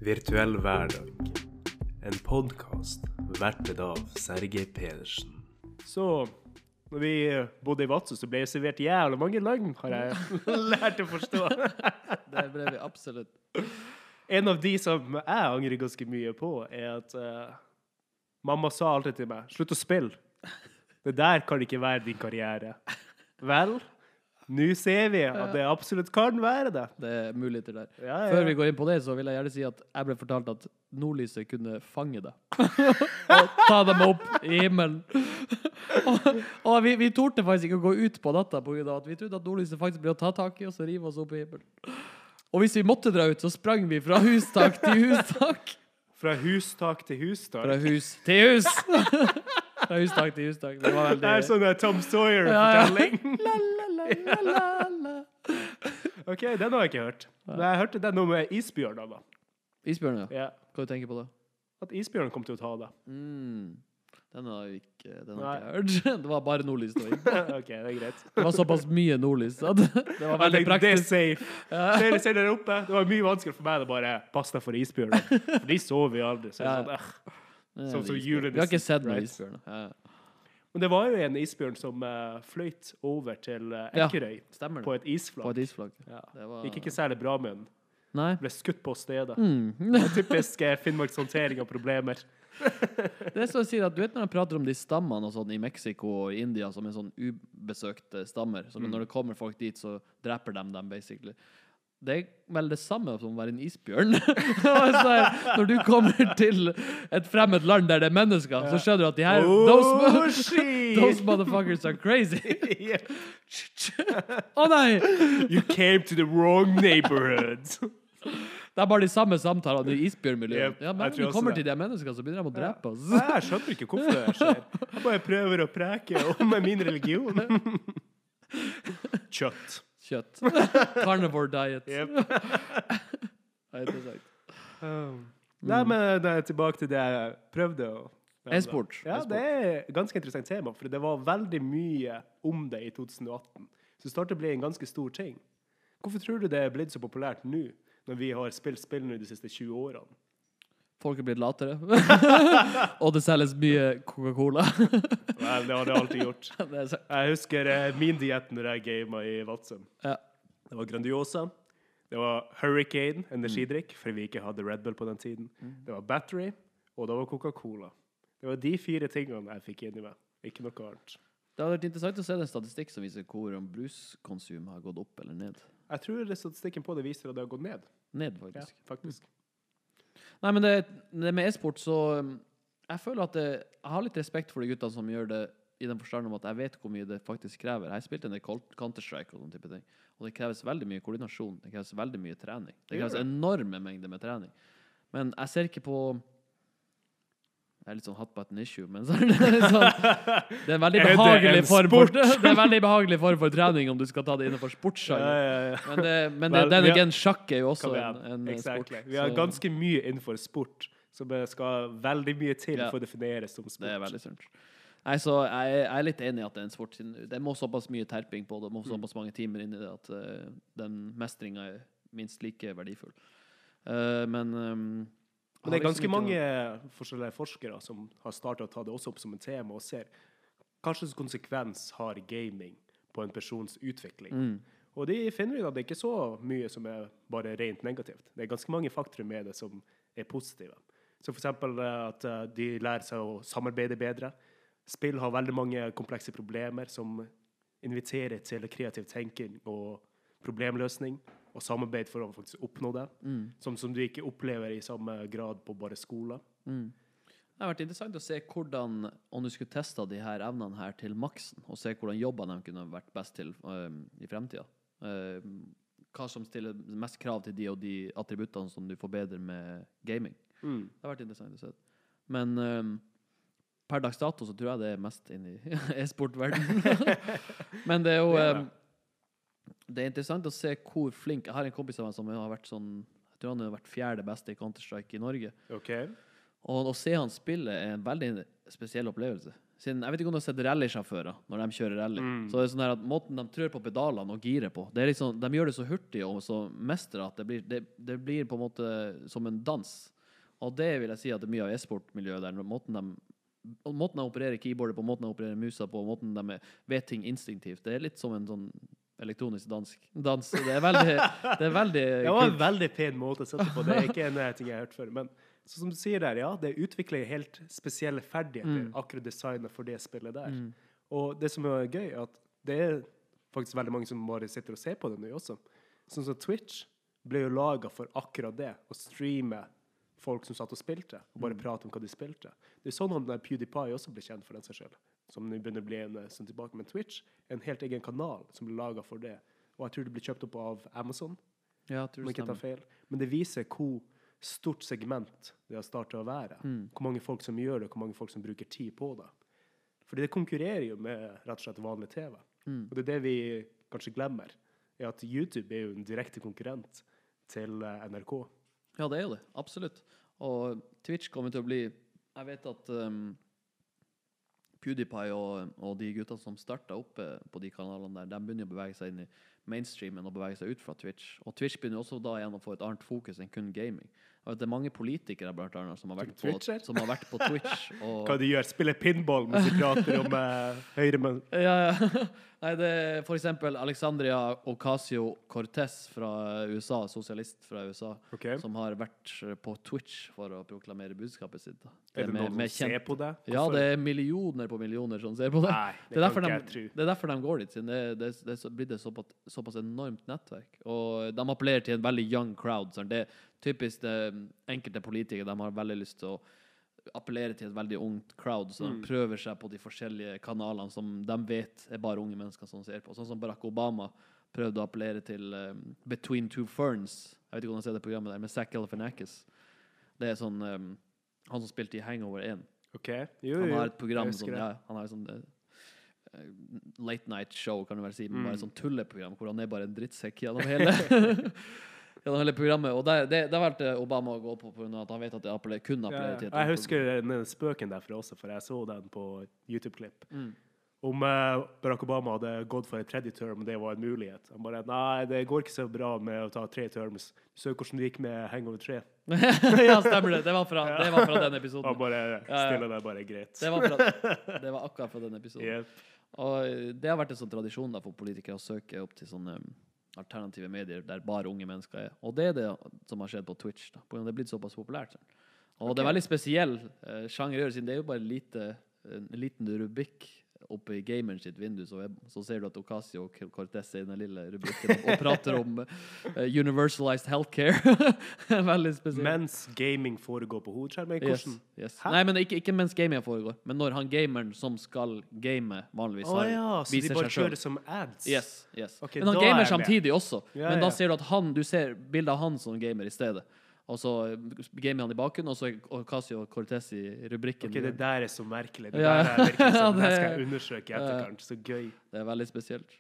Virtuell hverdag. En podcast vertet av Sergej Pedersen. Så, når vi bodde i Vadsø, så ble jeg servert jævlig mange løgn, har jeg lært å forstå. Det ble vi absolutt. En av de som jeg angrer ganske mye på, er at mamma sa alltid til meg, slutt å spille. Det der kan ikke være din karriere. Vel, nå ser vi at det absolutt kan være det. Det er muligheter der. Ja. Før vi går inn på det, så vil jeg gjerne si at jeg ble fortalt at nordlyset kunne fange det. Og ta dem opp i himmelen. og vi torde faktisk ikke å gå ut på natta på grunn av at vi trodde at nordlyset faktisk ble å ta tak i oss og rive oss opp i himmelen. Og hvis vi måtte dra ut, så sprang vi fra hustak til hustak. Fra hustak til hustak. Fra hus til hus. Fra hustak til hustak. Det var veldig... Det er sånn Tom Sawyer-fortelling. La. Ok, den har jeg ikke hørt. Men jeg hørte den om isbjørner da. Isbjørn, ja. Ja. Hva du tenker på det? At isbjørnen kom til å ta det. Den har jeg ikke hørt. Det var bare nordlys. Ok, det er greit. Det var såpass mye nordlys. Det var veldig Det er praktisk. safe. Ser dere oppe? Det var mye vanskeligere for meg å bare passe deg for isbjørner. For de sover jo aldri. Så Ja. sånn som julen. Vi har ikke sett noen Right. isbjørn. Ja. Men det var jo en isbjørn som fløyt over til Ekerøy Stemmer på det. et isflak. På et isflagg. Ja. Det var... Gikk ikke særlig bra med den. Nei. Ble skutt på stedet. Det er typisk Finnmarks håndtering av problemer. Det er så å si at du vet når jeg prater om de stammene og sånn i Mexico og i India som er sånn ubesøkte stammer, så når det kommer folk dit så dreper dem basically. Det er vel det samme som å være en isbjørn. Altså, når du kommer til et fremmed land der det er mennesker, så skjønner du at de her those motherfuckers are crazy. Å nei! You came to the wrong neighborhood. Det er bare de samme samtalene i isbjørnmiljøet. Yep, Ja, men jeg tror vi også kommer det. til de mennesker, så begynner de å drepe oss. Jeg skjønner ikke hvorfor det skjer. Jeg bare prøver å preke om min religion. Kjøtt. Carnivore diet. Yep. Det er interessant. Nei, men tilbake til det jeg prøvde å... E-sport. Ja, det er et ganske interessant tema, for det var veldig mye om det i 2018. Så det startet å bli en ganske stor ting. Hvorfor tror du det er blitt så populært nå, når vi har spilt spill nå de siste 20 årene? Folk er blitt latere. Og det selges mye Coca-Cola. Vel, det har det alltid gjort. Det er så... Jeg husker min diett når jeg gamet i Vadsø. Ja. Det var Grandiosa, det var Hurricane, energidrikk, for vi ikke hadde Red Bull på den tiden. Det var Battery, og det var Coca-Cola. Det var de 4 tingene jeg fikk inn i meg, ikke noe annet. Det hadde vært interessant å se den statistikk som viser hvor om bruskonsum har gått opp eller ned. Jeg tror det statistikken på det viser at det har gått ned. Ned, faktisk. Ja, faktisk. Nei, men det med e-sport, så jeg føler at jeg har litt respekt for de guttene som gjør det i den forstand om at jeg vet hvor mye det faktisk krever. Jeg har spilt en del Counter-Strike og sånne type ting, og det kreves veldig mye koordinasjon, det kreves veldig mye trening. Det kreves enorme mengder med trening. Men jeg ser ikke på... Det er litt sånn hot button issue, men så er det sånn, det er en veldig behagelig form for, det er en veldig behagelig form for trening om du skal ta det innenfor sportsgenre. Men den igen, sjakk er jo også en sport. Vi har ganske mye innenfor sport, som skal veldig mye til for å defineres som sport. Det er veldig sunt. Nei, så jeg er litt enig i at det er en sport. Det må såpass mye terping på det, det må såpass mange timer inn i det, at den mestringen er minst like verdifull. Men det er ganske mange forskjellige forskere som har startet å ta det også opp som en tema og ser kanskje konsekvens har gaming på en persons utvikling. Og de finner ut at det ikke er så mye som er bare rent negativt. Det er ganske mange faktorer med det som er positive. Så for eksempel at de lærer seg å samarbeide bedre. Spill har veldig mange komplekse problemer som inviterer til kreativ tenking og problemløsning og samarbeid for å faktisk oppnå det, som du ikke opplever i samme grad på bare skole. Det har vært interessant å se hvordan, om du skulle teste de her evnene her til maksen, og se hvordan jobbene de kunne vært best til i fremtiden. Hva som stiller mest krav til de og de attributtene som du får bedre med gaming. Det har vært interessant å se. Men per dags dato så tror jeg det er mest inn i e-sportverden. Men det er jo... Det er interessant å se hvor flink... Jeg har en kompis av meg som har vært sånn... Jeg tror han har vært 4. beste i Counter-Strike i Norge. Ok. Og å se han spille er en veldig spesiell opplevelse. jeg vet ikke om du har sett rallysjåfører når de kjører rally. Så det sånn her at måten de trør på pedalene og girer på, det liksom, de gjør det så hurtig og så mestrer at det blir på en måte som en dans. Og det vil jeg si at det mye av e-sportmiljøet der, måten de opererer keyboardet på, måten de opererer musa på, måten de vet ting instinktivt. Det litt som en sånn elektronisk dans. Det er veldig det var en veldig pen måte å sette på. Det ikke en ting jeg har hørt før. Men så som du sier der, ja, det utvikler helt spesielle ferdigheter, akkurat designet for det spillet der. Og det som er gøy, at det faktisk veldig mange som bare sitter og ser på det nå også. Sånn som Twitch ble jo laget for akkurat det, å streame folk som satt og spilte, og bare prate om hva de spilte. Det sånn han der PewDiePie også ble kjent for den seg selv, som nå begynner å bli en sånn tilbake. Men Twitch en helt egen kanal som ble laget for det. Og jeg tror det ble kjøpt opp av Amazon, ja, tror om jeg ikke tar feil. Men det viser hvor stort segment det har startet å være. Hvor mange folk som gjør det, hvor mange folk som bruker tid på det. Fordi det konkurrerer jo med rett og slett vanlig TV. Og det det vi kanskje glemmer, at YouTube jo en direkte konkurrent til NRK. Ja, det jo det. Absolutt. Og Twitch kommer til å bli... Jeg vet at PewDiePie og de guttene som startet oppe på de kanalene der, de begynner å bevege seg inn i mainstreamen og bevege seg ut fra Twitch. Og Twitch begynner også da igjen å få et annet fokus enn kun gaming. Jeg vet, det mange politikere blant annet som har vært på Twitch. Og hva de gjør? Spiller pinball mens de prater om høyremenn? Ja. Nei, det for eksempel Alexandria Ocasio-Cortez fra USA, sosialist fra USA, som har vært på Twitch for å proklamere budskapet sitt. Det noen som ser på det? Hvorfor? Ja, det millioner på millioner som ser på det. Nei, det er derfor de går dit, siden det blir det såpass enormt nettverk. Og de appellerer til en veldig young crowd. Så det typisk det enkelte politikere, de har veldig lyst til å appellere til et veldig ungt crowd, så de prøver seg på de forskjellige kanalene som de vet bare unge mennesker som ser på. Sånn som Barack Obama prøvde å appellere til Between Two Ferns. Jeg vet ikke om du har sett det programmet der, med Zach Galifianakis. Det sånn, han som spilte i Hangover 1. Han har et program som, han har sånn late night show, kan du vel si, men bare sånn tulleprogram, hvor han bare en drittsekk gjennom hele programmet, og det valgte Obama å gå på grunn av at han vet at det kun appellerer til. Jeg husker den spøken derfra også, for jeg så den på YouTube-klipp. Om Barack Obama hadde gått for en tredje term, det var en mulighet. Han bare, nei, det går ikke så bra med å ta 3 terms. Du så hvordan det gikk med Hangover 3. Ja, stemmer det. Det var fra den episoden. Han bare stille det bare greit. Det var akkurat fra den episoden. Yep. Og det har vært en sånn tradisjon da, for politikere å søke opp til sånne alternative medier der bare unge mennesker Og det det som har skjedd på Twitch da, på grunn av det er blitt såpass populært. Og det veldig spesiell sjanger, siden det jo bare en liten rubikk oppe i gameren sitt vindu, så ser du at Ocasio-Cortez i den lille rubrikken og prater om universalized healthcare. Veldig spesielt. Mens gaming foregår på hovedskjermen? Yes. Nei, men ikke mens gaming foregår, men når han gameren som skal game vanligvis så de bare kjører som ads? Yes. Okay, men han gamer samtidig også. Men da ser du at du ser bildet av han som gamer i stedet. Og så gamer han i bakgrunnen, og så Ocasio-Cortez i rubrikken. Ok, det der så merkelig. Det der virkelig som jeg skal undersøke i etterkant. Så gøy. Det veldig spesielt.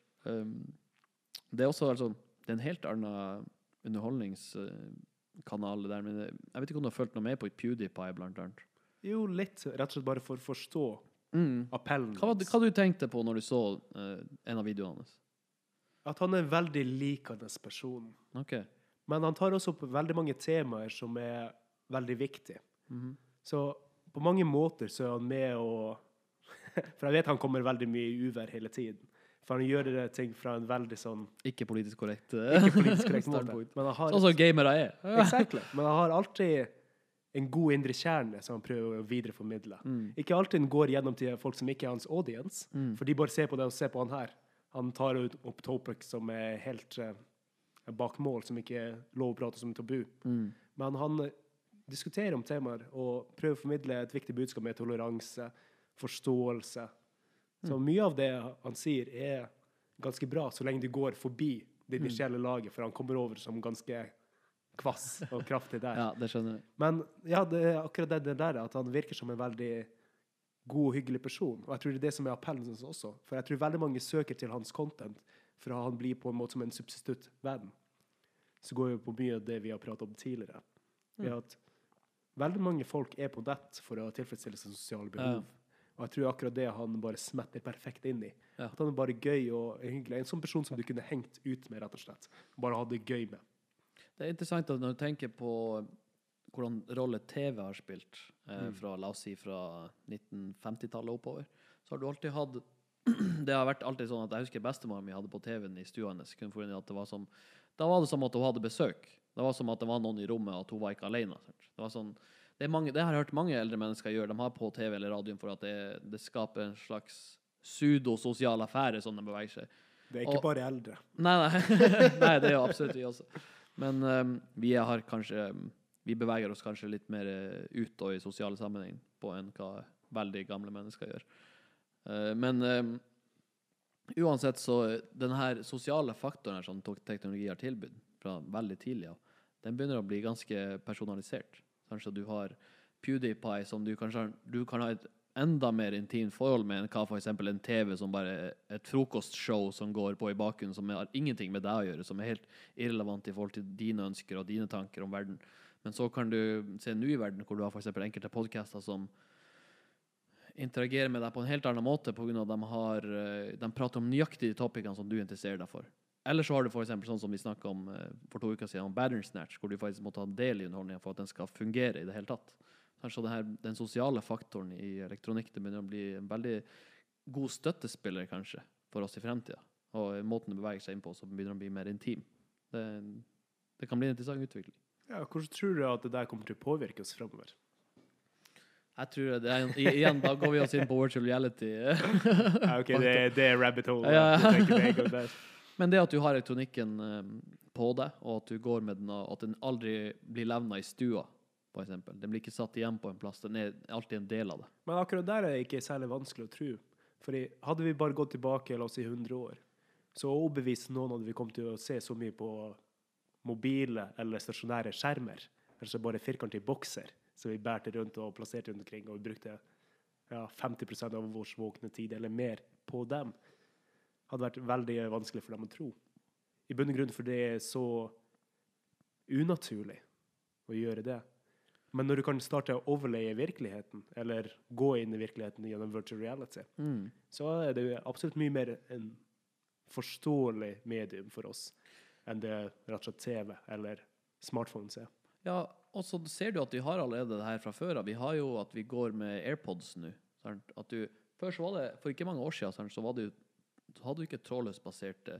Det også altså, det en helt annen underholdningskanal der, men jeg vet ikke om du har følt noe med på PewDiePie blant annet. Jo, litt. Rett og slett bare for å forstå appellen. Hva du tenkte på når du så en av videoene hans? At han en veldig likende person. Ok. Men han tar også opp veldig mange temaer som veldig viktige. Så på mange måter så han med å... For jeg vet han kommer veldig mye i uvær hele tiden. For han gjør det ting fra en veldig sånn... Ikke politisk korrekt måte. Sånn som gamere Exactly. Men han har alltid en god indre kjerne som han prøver å videreformidle. Ikke alltid han går gjennom til folk som ikke hans audience, for de bare ser på det og ser på han her. Han tar opp topics som helt... bak mål som ikke er lov å prate som tabu. Men han diskuterer om temaer og prøver å formidle et viktig budskap med toleranse, forståelse. Så mye av det han sier ganske bra, så lenge du går forbi det initielle laget, for han kommer over som ganske kvass og kraftig der. Ja, det skjønner jeg. Men ja, det akkurat det der, at han virker som en veldig god og hyggelig person. Og jeg tror det er det som appellen også. For jeg tror veldig mange søker til hans content, for han blir på en måte som en substitutt venn. Så går jo på mye av det vi har pratet om tidligere. At veldig mange folk på nett for å tilfredsstille sine sosiale behov. Og jeg tror akkurat det han bare smetter perfekt inn i. Ja. At han er bare gøy og hyggelig. En sånn person som du kunne hengt ut med, rett og slett. Bare ha det gøy med. Det er interessant at når du tenker på hvordan rolle TV har spilt, fra, la oss si, fra 1950-tallet oppover, så har du alltid hatt det har vært alltid sånn at jeg husker bestemoren min hadde på TV-en i stua hennes. Da var det som at hun hadde besøk. Det var som at det var noen i rommet, og at hun var ikke alene. Det var sånn, det har jeg hørt mange eldre mennesker gjøre. De har på TV eller radioen for at det skaper en slags pseudo-sosial affære som de beveger seg. Det er ikke bare eldre. Nei. Nei, det er jo absolutt vi også. Men vi beveger oss kanskje litt mer ut og i sosiale sammenheng på enn hva veldig gamle mennesker gjør. Men uansett så den her sosiale faktoren her som teknologi har tilbudt fra veldig tidlig av, den begynner å bli ganske personalisert. Kanskje du har PewDiePie som du kan ha et enda mer intimt forhold med enn hva for eksempel en TV som bare er et frokostshow som går på i bakgrunnen, som har ingenting med deg å gjøre, som er helt irrelevant i forhold til dine ønsker og dine tanker om verden. Men så kan du se nå i verden hvor du har for eksempel enkelte podcaster som interagerer med deg på en helt annen måte på grunn av at de prater om nøyaktig de topicene som du interesserer deg for. Eller så har du for eksempel sånn som vi snakket om for 2 uker siden, om Bandersnatch, hvor du faktisk må ta del i underholdningen for at den skal fungere i det hele tatt. Så den sosiale faktoren i elektronikk, det begynner å bli en veldig god støttespiller kanskje for oss i fremtiden. Og måten det beveger seg inn på, så begynner det å bli mer intim. Det kan bli en interessant utvikling. Ja, hvordan tror du at det der kommer til å påvirke oss fremover? Jeg tror igjen, da går vi oss inn på virtual reality. Ja, ok, det er rabbit hole. Ja. Men det at du har elektronikken på deg, og at du går med den, og at den aldri blir levnet i stua, for eksempel. Den blir ikke satt igjen på en plass, den er alltid en del av det. Men akkurat der er det ikke særlig vanskelig å tro. Fordi hadde vi bare gått tilbake, la oss si 100 år, så overbevist noen hadde vi kommet til å se så mye på mobile eller stasjonære skjermer, eller så bare firkantige bokser, som vi bærte rundt og plasserte rundt omkring, og vi brukte 50% av vår våkne tid eller mer på dem. Hadde vært veldig vanskelig for dem å tro. I bunn og grunn for det er så unaturlig å gjøre det. Men når du kan starte å overleie virkeligheten, eller gå inn i virkeligheten gjennom virtual reality, så er det absolutt mye mer en forståelig medium for oss enn det rett og slett TV eller smartphones er. Ja, og så ser du at vi har allerede det her fra før. Vi har jo at vi går med AirPods nå. At før så var det, for ikke mange år siden, så hadde du ikke trådløst baserte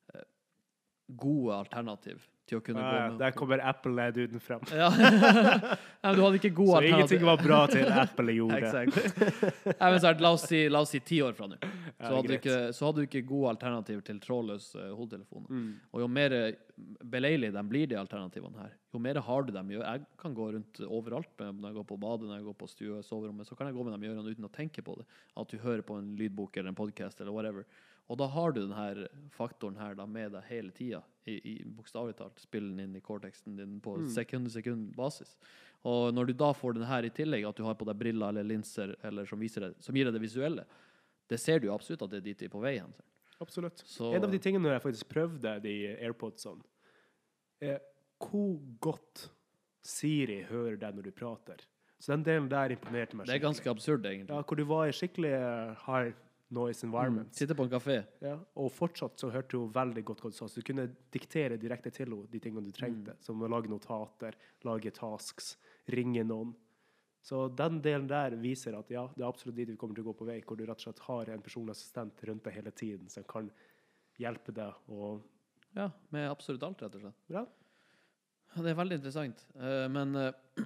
gode alternativ til å kunne gå med. Der kommer Apple-duden frem. Ja. Nei, du hadde ikke gode alternativ. Så ingenting var bra til Apple gjorde. Exakt. La oss si 10 år fra nå. Så hadde du ikke gode alternativer til trådløs hodetelefoner. Og jo mer beleilig de blir de alternativene her, jo mer har du dem. Jeg kan gå rundt overalt når jeg går på badet, når jeg går på stue, soverommet, så kan jeg gå med dem i ørene uten å tenke på det. At du hører på en lydbok eller en podcast eller whatever. Og da har du denne faktoren her da med deg hele tiden, i bokstavelig talt, spillen inn i cortexen din på sekund basis. Og når du da får den her i tillegg, at du har på deg briller eller linser, eller som gir deg det visuelle, det ser du jo absolutt at det er dit vi er på vei hen. Absolutt. En av de tingene når jeg faktisk prøvde de AirPodsene, er hvor godt Siri hører deg når du prater. Så den delen der imponerte meg skikkelig. Det er ganske absurd, egentlig. Ja, hvor du var i skikkelig high noise environment. Sitter på en kafé. Ja, og fortsatt så hørte hun veldig godt hva du sa. Så du kunne diktere direkte til henne de tingene du trengte, som å lage notater, lage tasks, ringe noen. Så den delen der viser at ja, det er absolutt dit vi kommer til å gå på vei, hvor du rett og slett har en personlig assistent rundt deg hele tiden, som kan hjelpe deg. Ja, med absolutt alt, rett og slett. Ja. Det er veldig interessant. Men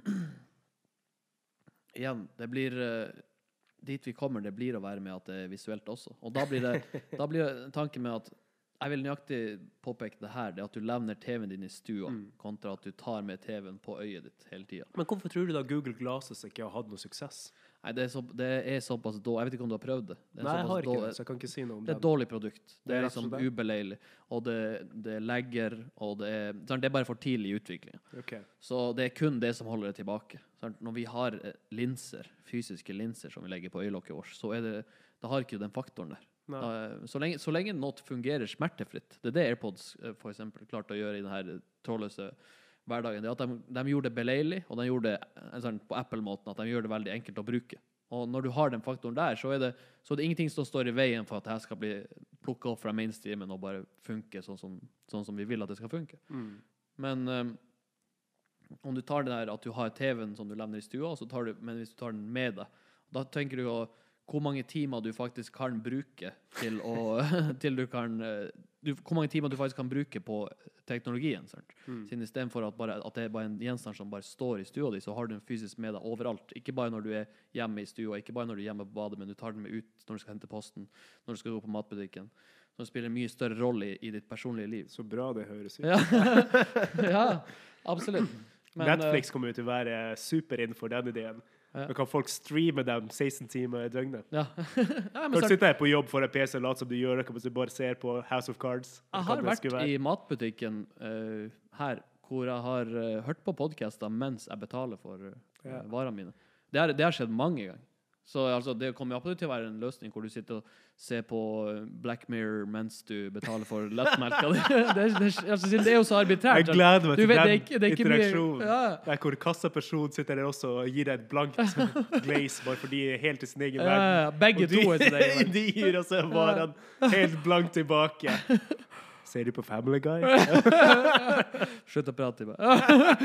igjen, det blir... dit vi kommer, det blir å være med at det er visuelt også. Og da blir det tanken med at jeg vil nøyaktig påpeke det her, det at du levner TV-en din i stua, kontra at du tar med TV-en på øyet ditt hele tiden. Men hvorfor tror du da Google Glasses ikke har hatt noe suksess? Nei, det er såpass dårlig. Jeg vet ikke om du har prøvd det. Nei, jeg har ikke det, så jeg kan ikke si noe om det. Det er et dårlig produkt. Det er liksom ubeleilig. Og det legger, og det er bare for tidlig i utviklingen. Okay. Så det er kun det som holder det tilbake. Når vi har linser, fysiske linser som vi legger på øyelokket vårt, så da har ikke den faktoren der. Så lenge noe fungerer smertefritt, det er det AirPods for eksempel klarte å gjøre i denne trådløse hverdagen, det er at de gjorde det beleilig, og de gjorde det på Apple-måten, at de gjør det veldig enkelt å bruke. Og når du har den faktoren der, så er det ingenting som står i veien for at det her skal bli plukket opp fra mainstreamen og bare funke sånn som vi vil at det skal funke. Men om du tar det der at du har TV-en som du levner i stua, men hvis du tar den med deg, da tenker du jo hvor mange timer du faktisk kan bruke til å hvor mange timer du faktisk kan bruke på teknologien, sant? Siden i stedet for at det er bare en gjenstand som bare står i stua di, så har du den fysisk med deg overalt. Ikke bare når du er hjemme i stua, ikke bare når du er hjemme på badet, men du tar den med ut når du skal hente posten, når du skal gå på matbutikken. Så det spiller en mye større rolle i ditt personlige liv. Så bra det høres ut. Ja, ja absolutt. Men, Netflix kommer jo til å være super innenfor den ideen. Da kan folk streame dem 16 timer i døgnet. Ja. Kan du sitte her på jobb for en PC og late som du gjør det, kan du bare ser på House of Cards. Jeg har vært i matbutikken her, hvor jeg har hørt på podcaster mens jeg betaler for varene mine. Det har skjedd mange ganger. Så altså, det kommer jo absolutt til å være en løsning hvor du sitter og ser på Black Mirror mens du betaler for lettmelka. Det er jo så arbitrært. Jeg gleder meg til den interaksjonen. Ja. Der hvor kassapersonen sitter der også og gir deg et blankt glaze bare fordi de er helt i sin egen verden. Ja, begge to er til deg. De gir også varene helt blankt tilbake. Ser du på Family Guy? Slutt å prate i meg.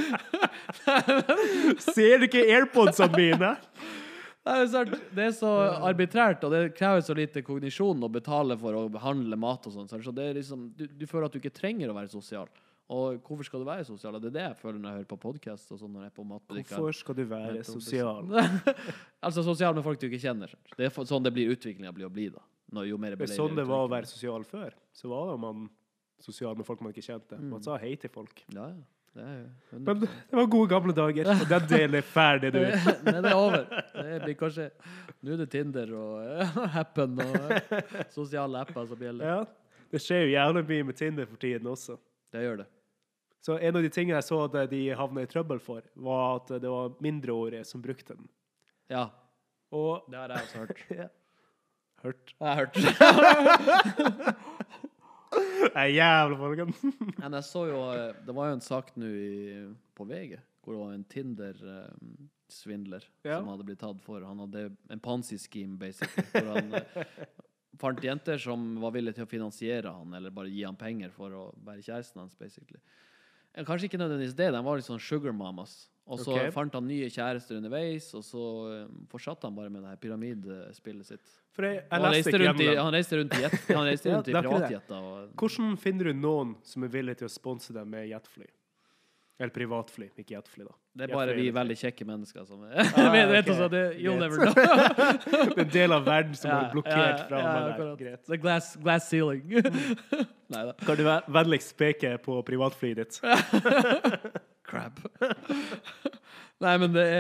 Ser du ikke AirPodsene mine? Det er så arbitrært, og det krever så lite kognisjon å betale for å handle mat og sånn. Så det er liksom, du føler at du ikke trenger å være sosial. Og hvorfor skal du være sosial? Det er det jeg føler når jeg hører på podcast og sånn når jeg er på matbutikker. Hvorfor skal du være sosial? Altså sosial med folk du ikke kjenner. Det er sånn det blir utviklingen blir å bli da. Jo mer det er sånn det var å være sosial før. Så var det man sosial med folk man ikke kjente. Man sa hei til folk. Ja, ja. Men det var gode gamle dager, og den delen er ferdig nå. Nei, det er over. Det blir kanskje, nå er det Tinder og Happen og sosiale apper som gjelder. Ja, det skjer jo jævlig mye med Tinder for tiden også. Det gjør det. Så en av de tingene jeg så at de havnet i trøbbel for, var at det var mindreårige som brukte den. Ja, og det har jeg også hørt. Ja. Hørt? Jeg har hørt. Jævla folken. Men jeg så jo, det var jo en sak nå på VG, hvor det var en Tinder-svindler som hadde blitt tatt for. Han hadde en Ponzi-scheme, basically, hvor han fant jenter som var villige til å finansiere han, eller bare gi han penger for å være kjæresten hans, basically. Kanskje ikke nødvendigvis det, de var litt sånn sugar mamas. Og så fant han nye kjærester underveis, og så fortsatte han bare med det her pyramidspillet sitt. Han reiste rundt i privatjetter. Hvordan finner du noen som er villig til å sponse deg med jetfly? Eller privatfly, ikke jetfly da. Det er bare vi veldig kjekke mennesker som vet også, you'll never know. Det er en del av verden som er blokkert fra meg der. The glass ceiling. Neida. Kan du vennligst peke på privatflyet ditt? Crap. Nei, men det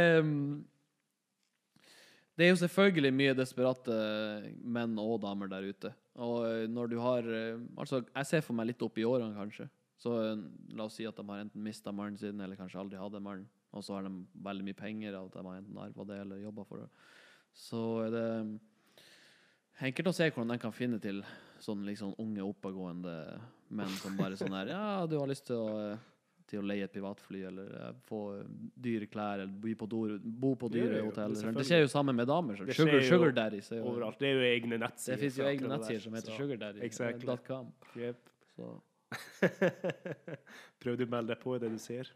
er jo selvfølgelig mye desperate menn og damer der ute. Og når du har, altså jeg ser for meg litt opp i årene kanskje, så la oss si at de har enten mistet mannen sin, eller kanskje aldri hadde mannen, og så har de veldig mye penger av at de har enten arvet det, eller jobbet for det. Så er det enkelt å se hvordan de kan finne til sånne liksom unge, oppegående menn som bare sånn her, ja, du har lyst til å leie et privatfly, eller få dyre klær, eller bo på dyre hoteller. Det skjer jo sammen med damer. Sugar daddies. Overalt. Det er jo egne nettsider. Det finnes jo egne nettsider som heter sugardaddy.com. Yep. Så. Prøv du å melde deg på det du ser?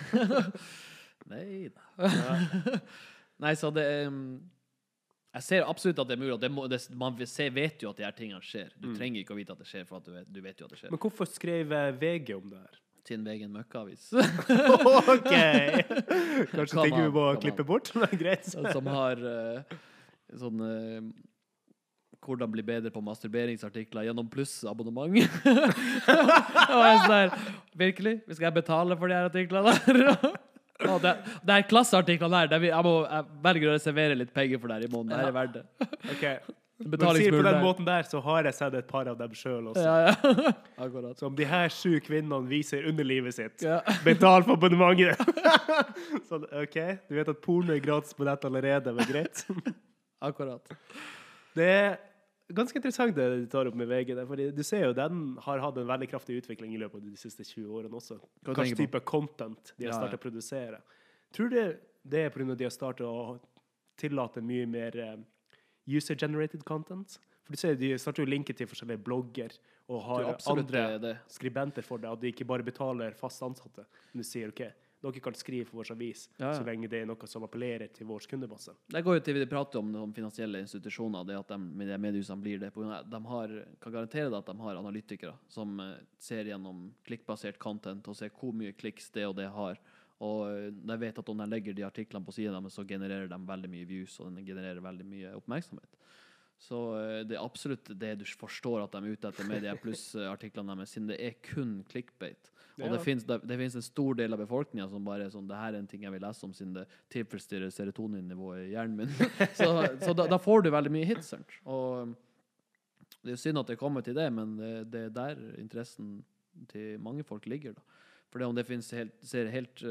Nei da. Nei, så det jeg ser absolutt at det er mulig. Man vet jo at de her tingene skjer. Du trenger ikke å vite at det skjer, for at du vet jo at det skjer. Men hvorfor skrev VG om det her? Sin egen møkkavis. Ok! Kanskje ting vi må klippe bort? Greit. Som har sånn hvordan bli bedre på masturberingsartikler gjennom pluss-abonnement. Og jeg sånn der, virkelig? Skal jeg betale for de her artiklene der? Ja, det er klasseartiklene der, jeg velger å reservere litt penger for det her i måneden. Det her er verdt det. Ok. Men sier på den måten der, så har jeg sett et par av dem selv også. Ja. Akkurat. Så om de her 7 kvinnene viser underlivet sitt, betal for abonnementet. Så, ok, du vet at porno er gratis på nett allerede, men greit. Akkurat. Det er ganske interessant det du tar opp med VG, fordi du ser jo den har hatt en veldig kraftig utvikling i løpet av de siste 20 årene også. Kanskje type content de har startet å produsere. Tror du det er på grunn av de har startet å tillater mye mer user-generated content. For du ser, de starter jo linket til forskjellige blogger og har andre skribenter for det, at de ikke bare betaler fast ansatte. Men du sier, ok, dere kan skrive for vår avis, så lenge det er noe som appellerer til vår kundemasse. Det går jo til vi prater om finansielle institusjoner, det at de med de mediehusene blir det. De kan garantere deg at de har analytikere som ser gjennom klikkbasert content og ser hvor mye kliks det og det har. Og de vet at om de legger de artiklene på siden deres, så genererer de veldig mye views, og de genererer veldig mye oppmerksomhet. Så det absolutt det du forstår at de ute etter media pluss artiklene deres, siden det kun clickbait. Og det finnes en stor del av befolkningen som bare sånn, det her en ting jeg vil lese om, siden det tilfredsstiller serotonin-nivået i hjernen min. så da får du veldig mye hits. Og det synd at det kommer til det, men det der interessen til mange folk ligger da. For det om det ser helt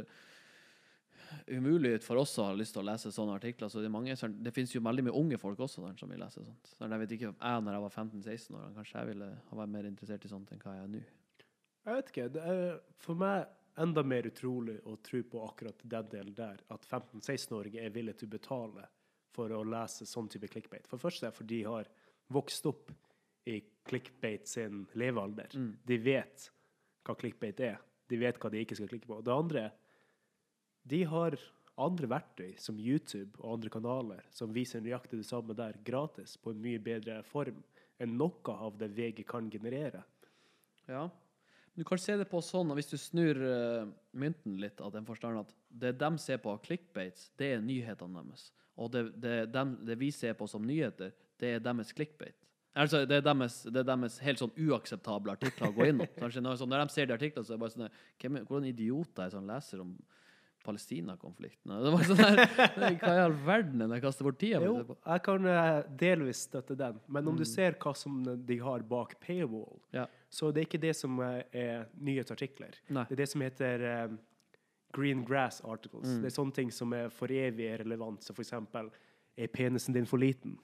umulig ut for oss å ha lyst til å lese sånne artikler, så det finnes jo veldig mye unge folk også der som vil lese sånt. Så jeg vet ikke, når jeg var 15-16 år, kanskje jeg ville ha vært mer interessert i sånt enn hva jeg nå. Jeg vet ikke, det for meg enda mer utrolig å tro på akkurat den delen der, at 15-16-åringer villige til å betale for å lese sånn type clickbait. For først for de har vokst opp i clickbait sin levealder. De vet hva clickbait de vet hva de ikke skal klikke på. Det andre de har andre verktøy, som YouTube og andre kanaler, som viser nøyaktig det samme der, gratis, på en mye bedre form, enn noe av det VG kan generere. Ja. Du kan se det på sånn, hvis du snur mynten litt, av den forstand at det de ser på av clickbaits, det nyhetene deres. Og det vi ser på som nyheter, det deres clickbait. Altså, det deres helt sånn uakseptable artikler å gå inn om. Når de ser de artiklene, så er det bare sånn, hvordan idioter som leser om Palestina-konflikten? Det var sånn der, hva i all verden jeg kaster bort tida? Jo, jeg kan delvis støtte den, men om du ser hva som de har bak paywall, så det er ikke det som nyhetsartikler. Nei. Det er det som heter green grass articles. Det er sånne ting som for evig relevant, så for eksempel, penisen din for liten?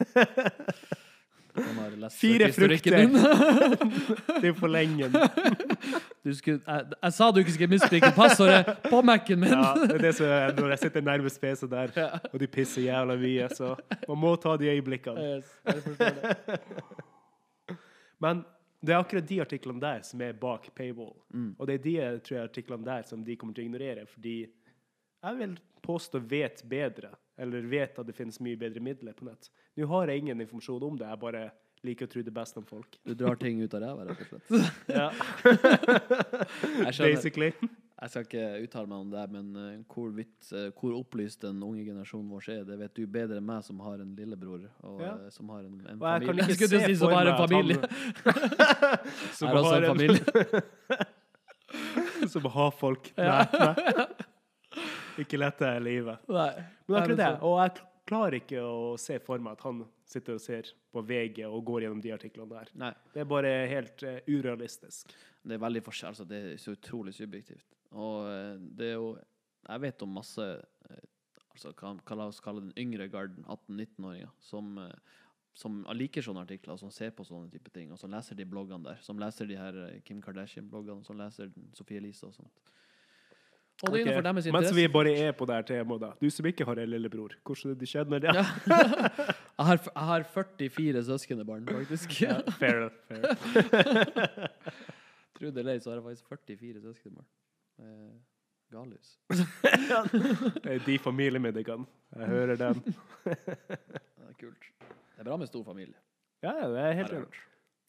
4 frukter. Det er for lenge. Jeg sa du ikke skulle misbruke passordet på Mac'en min. Ja, det er det som når jeg sitter nærmest PC der, og de pisser jævla mye, så man må ta de øyeblikkene. Yes, jeg forstår det. Men det er akkurat de artiklene der som bak paywall. Og det er de, tror jeg, artiklene der som de kommer til å ignorere, fordi jeg vil påstå vet bedre, eller vet at det finnes mye bedre midler på nett. Nå har jeg ingen informasjon om det, jeg bare liker å tro det best om folk. Du drar ting ut av ræva, rett og slett. Ja. Basically. Jeg skal ikke uttale meg om det, men hvor opplyst den unge generasjonen vår det vet du bedre enn meg som har en lillebror, og som har en familie. Jeg kan ikke se som har en familie. Som har en familie. Som har folk nært meg. Ikke lett det livet. Nei. Men akkurat det, og jeg klarer ikke å se for meg at han sitter og ser på VG og går gjennom de artiklene der. Nei. Det er bare helt urealistisk. Det er veldig forskjell, altså det er så utrolig subjektivt. Og det er jo, jeg vet om masse, altså la oss kalle den yngre garden, 18-19-åringer, som liker sånne artikler, som ser på sånne type ting, og som leser de bloggene der, som leser de her Kim Kardashian-bloggene, som leser Sofie Elise og sånt. Og det okay. Mens vi bare på det her temaet da. Du som ikke har en lillebror, hvordan det skjedde med det? Jeg har 44 søskenbarn, faktisk. Ja, fair enough. Tror det så har jeg faktisk 44 søskenbarn. Galus. De familiemiddelene. Jeg hører dem. Det er kult. Det er bra med stor familie. Ja, det er helt rett.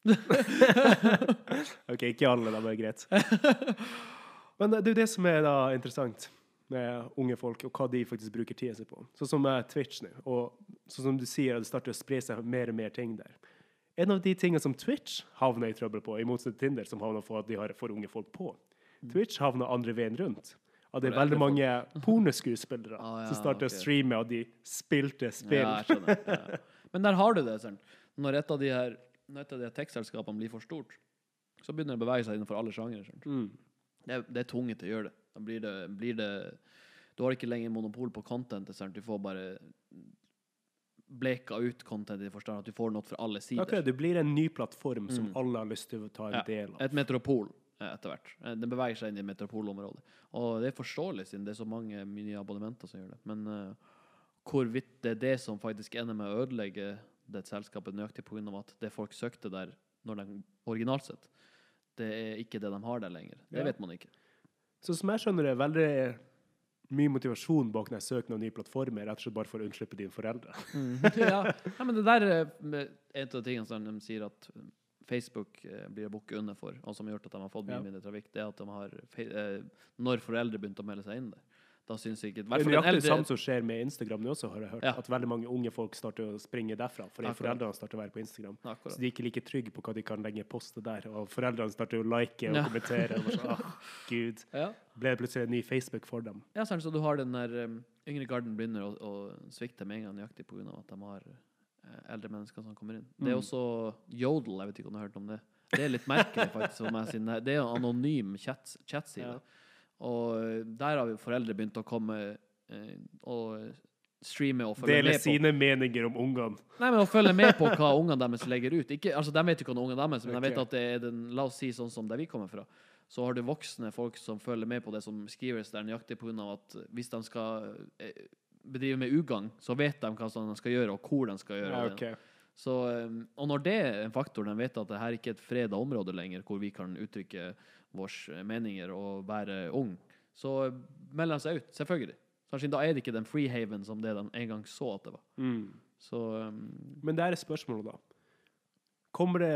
Ok, ikke alle, da, men greit. Men det er jo det som da interessant med unge folk, og hva de faktisk bruker tiden sin på. Sånn som Twitch nå, og sånn som du sier, det starter å spre seg mer og mer ting der. En av de tingene som Twitch havner i trøbbel på, i motsetning til Tinder, som havner for at de har for unge folk på. Twitch havner andre veien rundt. Og det er veldig mange pornoskuespillere som starter å streame, og de spilte spill. Ja, jeg skjønner. Ja. Men der har du det, sånn. Når et av de her tech-selskapene blir for stort, så begynner det å bevege seg innenfor alle sjangere. Sånn. Det er tungt å gjøre det. Da blir det du har ikke lenger monopol på content, sant? Du får bare bleka ut content i forstand at du får noe fra alle sider. Okay, det blir en ny plattform som alle har lyst til å ta en del av. Et metropol etter hvert. Den beveger seg inn i metropolområdet. Og det er forståelig siden det er så mange mye abonnementer som gjør det. Men hvorvidt det det som faktisk ender med å ødelegge det selskapet nøyaktig på grunn av at det folk søkte der når de originalt sett, det ikke det de har der lenger. Det vet man ikke. Så som jeg skjønner det, veldig mye motivasjon bak når jeg søker noen nye plattformer, rett og slett bare for å unnslippe dine foreldre. Ja, men det der er en av tingene som de sier at Facebook blir bukket under for, og som har gjort at de har fått mye mindre trafikk, det at de har, når foreldre begynte å melde seg inn der, da synes jeg ikke... Det er nøyaktig det samme som skjer med Instagram nå også, har jeg hørt. Ja. At veldig mange unge folk starter å springe derfra, fordi foreldrene starter å være på Instagram. Akkurat. Så de er ikke like trygge på hva de kan lenge poste der, og foreldrene starter å like og kommentere. Og så, Gud, ble det plutselig en ny Facebook for dem. Ja, så du har den der yngre garden begynner å svikte med en gang nøyaktig på grunn av at de har eldre mennesker som kommer inn. Det er også Jodel, jeg vet ikke om du har hørt om det. Det er litt merkelig faktisk for meg, siden det er en anonym chat-side. Og der har vi foreldre begynt å komme og streame og følge med på. Dele sine meninger om ungene. Nei, men å følge med på hva ungene deres legger ut. Ikke, altså, de vet jo hva ungene deres, men de vet at det er den, la oss si sånn som der vi kommer fra, så har du voksne folk som følger med på det som skrives der nøyaktig på grunn av at hvis de skal bedrive med ugagn, så vet de hva de skal gjøre og hvor de skal gjøre det. Så, og når det er en faktor, de vet at det her ikke er et fredet område lenger, hvor vi kan uttrykke våre meninger og være ung, så melder de seg ut, selvfølgelig. Kanskje da er det ikke den free haven som det de en gang så at det var. Så, men det er et spørsmål da. Kommer det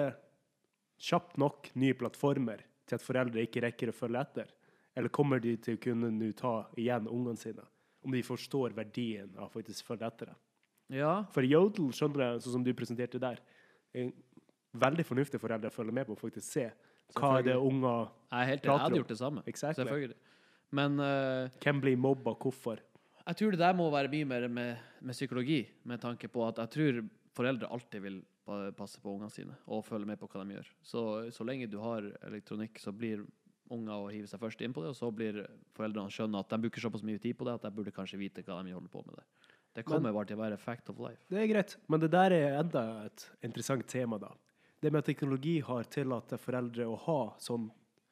kjapt nok nye plattformer til at foreldre ikke rekker å følge etter? Eller kommer de til å kunne nå ta igjen ungene sine? Om de forstår verdien av faktisk følge etter det? Ja. For Jodel, skjønner jeg, sånn som du presenterte der, er veldig fornuftig foreldre å følge med på og faktisk se hva er det unger jeg hadde gjort det samme. Exactly. Selvfølgelig. Men hvem blir mobba, hvorfor? Jeg tror det der må være mye mer med psykologi, med tanke på at jeg tror foreldre alltid vil passe på ungene sine og følge med på hva de gjør. Så lenge du har elektronikk, så blir unger å hive seg først inn på det, og så blir foreldrene skjønne at de bruker såpass mye tid på det, at de burde kanskje vite hva de holder på med det. Det kommer bare til å være fact of life. Det er greit, men det der er enda et interessant tema da. Det med at teknologi har tillatt foreldre å ha sånn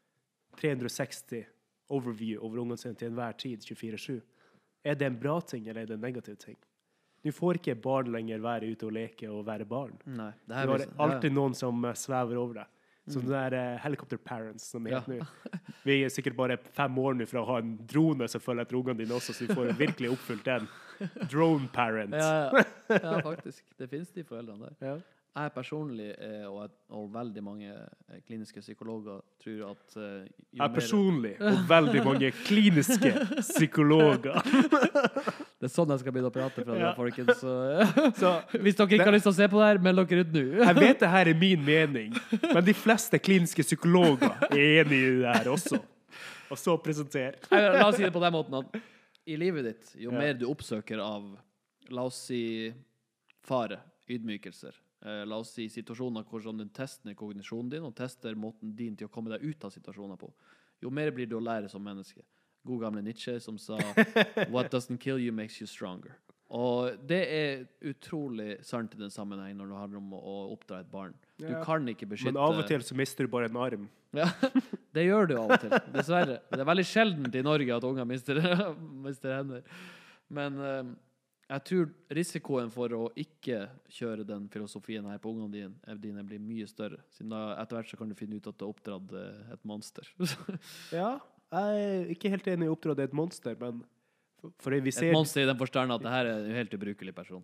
360 overview over ungene sine til enhver tid, 24/7. Er det en bra ting, eller er det en negativ ting? Du får ikke barn lenger være ute og leke og være barn. Nei, det er alltid noen som svever over deg. Som det der helicopter parents som er helt nå. Vi er sikkert bare 5 år nå fra å ha en drone som følger etter ungene dine også, så vi får virkelig oppfylt den. Drone parent. Ja, faktisk. Det finnes de foreldrene der. Ja. Jeg personlig og veldig mange kliniske psykologer tror at jeg personlig og veldig mange kliniske psykologer. Det er sånn jeg skal begynne å prate fra det, folkens. Så hvis dere ikke har lyst til å se på det her, meld dere ut nå. Jeg vet det her er min mening, men de fleste kliniske psykologer er enige i det her også. Og så presentere. La oss si det på den måten at i livet ditt, jo mer du oppsøker av, la oss si, fare, ydmykelser, la oss si situasjoner hvor du tester kognisjonen din og tester måten din til å komme deg ut av situasjoner på. Jo mer blir du å lære som menneske. God gamle Nietzsche som sa «What doesn't kill you makes you stronger». Og det er utrolig sant i den sammenheng når det handler om å oppdra et barn. Du kan ikke beskytte... Men av og til så mister du bare en arm. Ja, det gjør du av og til, dessverre. Det er veldig sjeldent i Norge at unger mister hender. Men... jeg tror risikoen for å ikke kjøre den filosofien her på ungene dine blir mye større, siden da etter hvert så kan du finne ut at du har oppdratt et monster. Ja, jeg er ikke helt enig i å oppdra et monster, men fordi vi ser... Et monster i den forstand at det her er en helt ubrukelig person.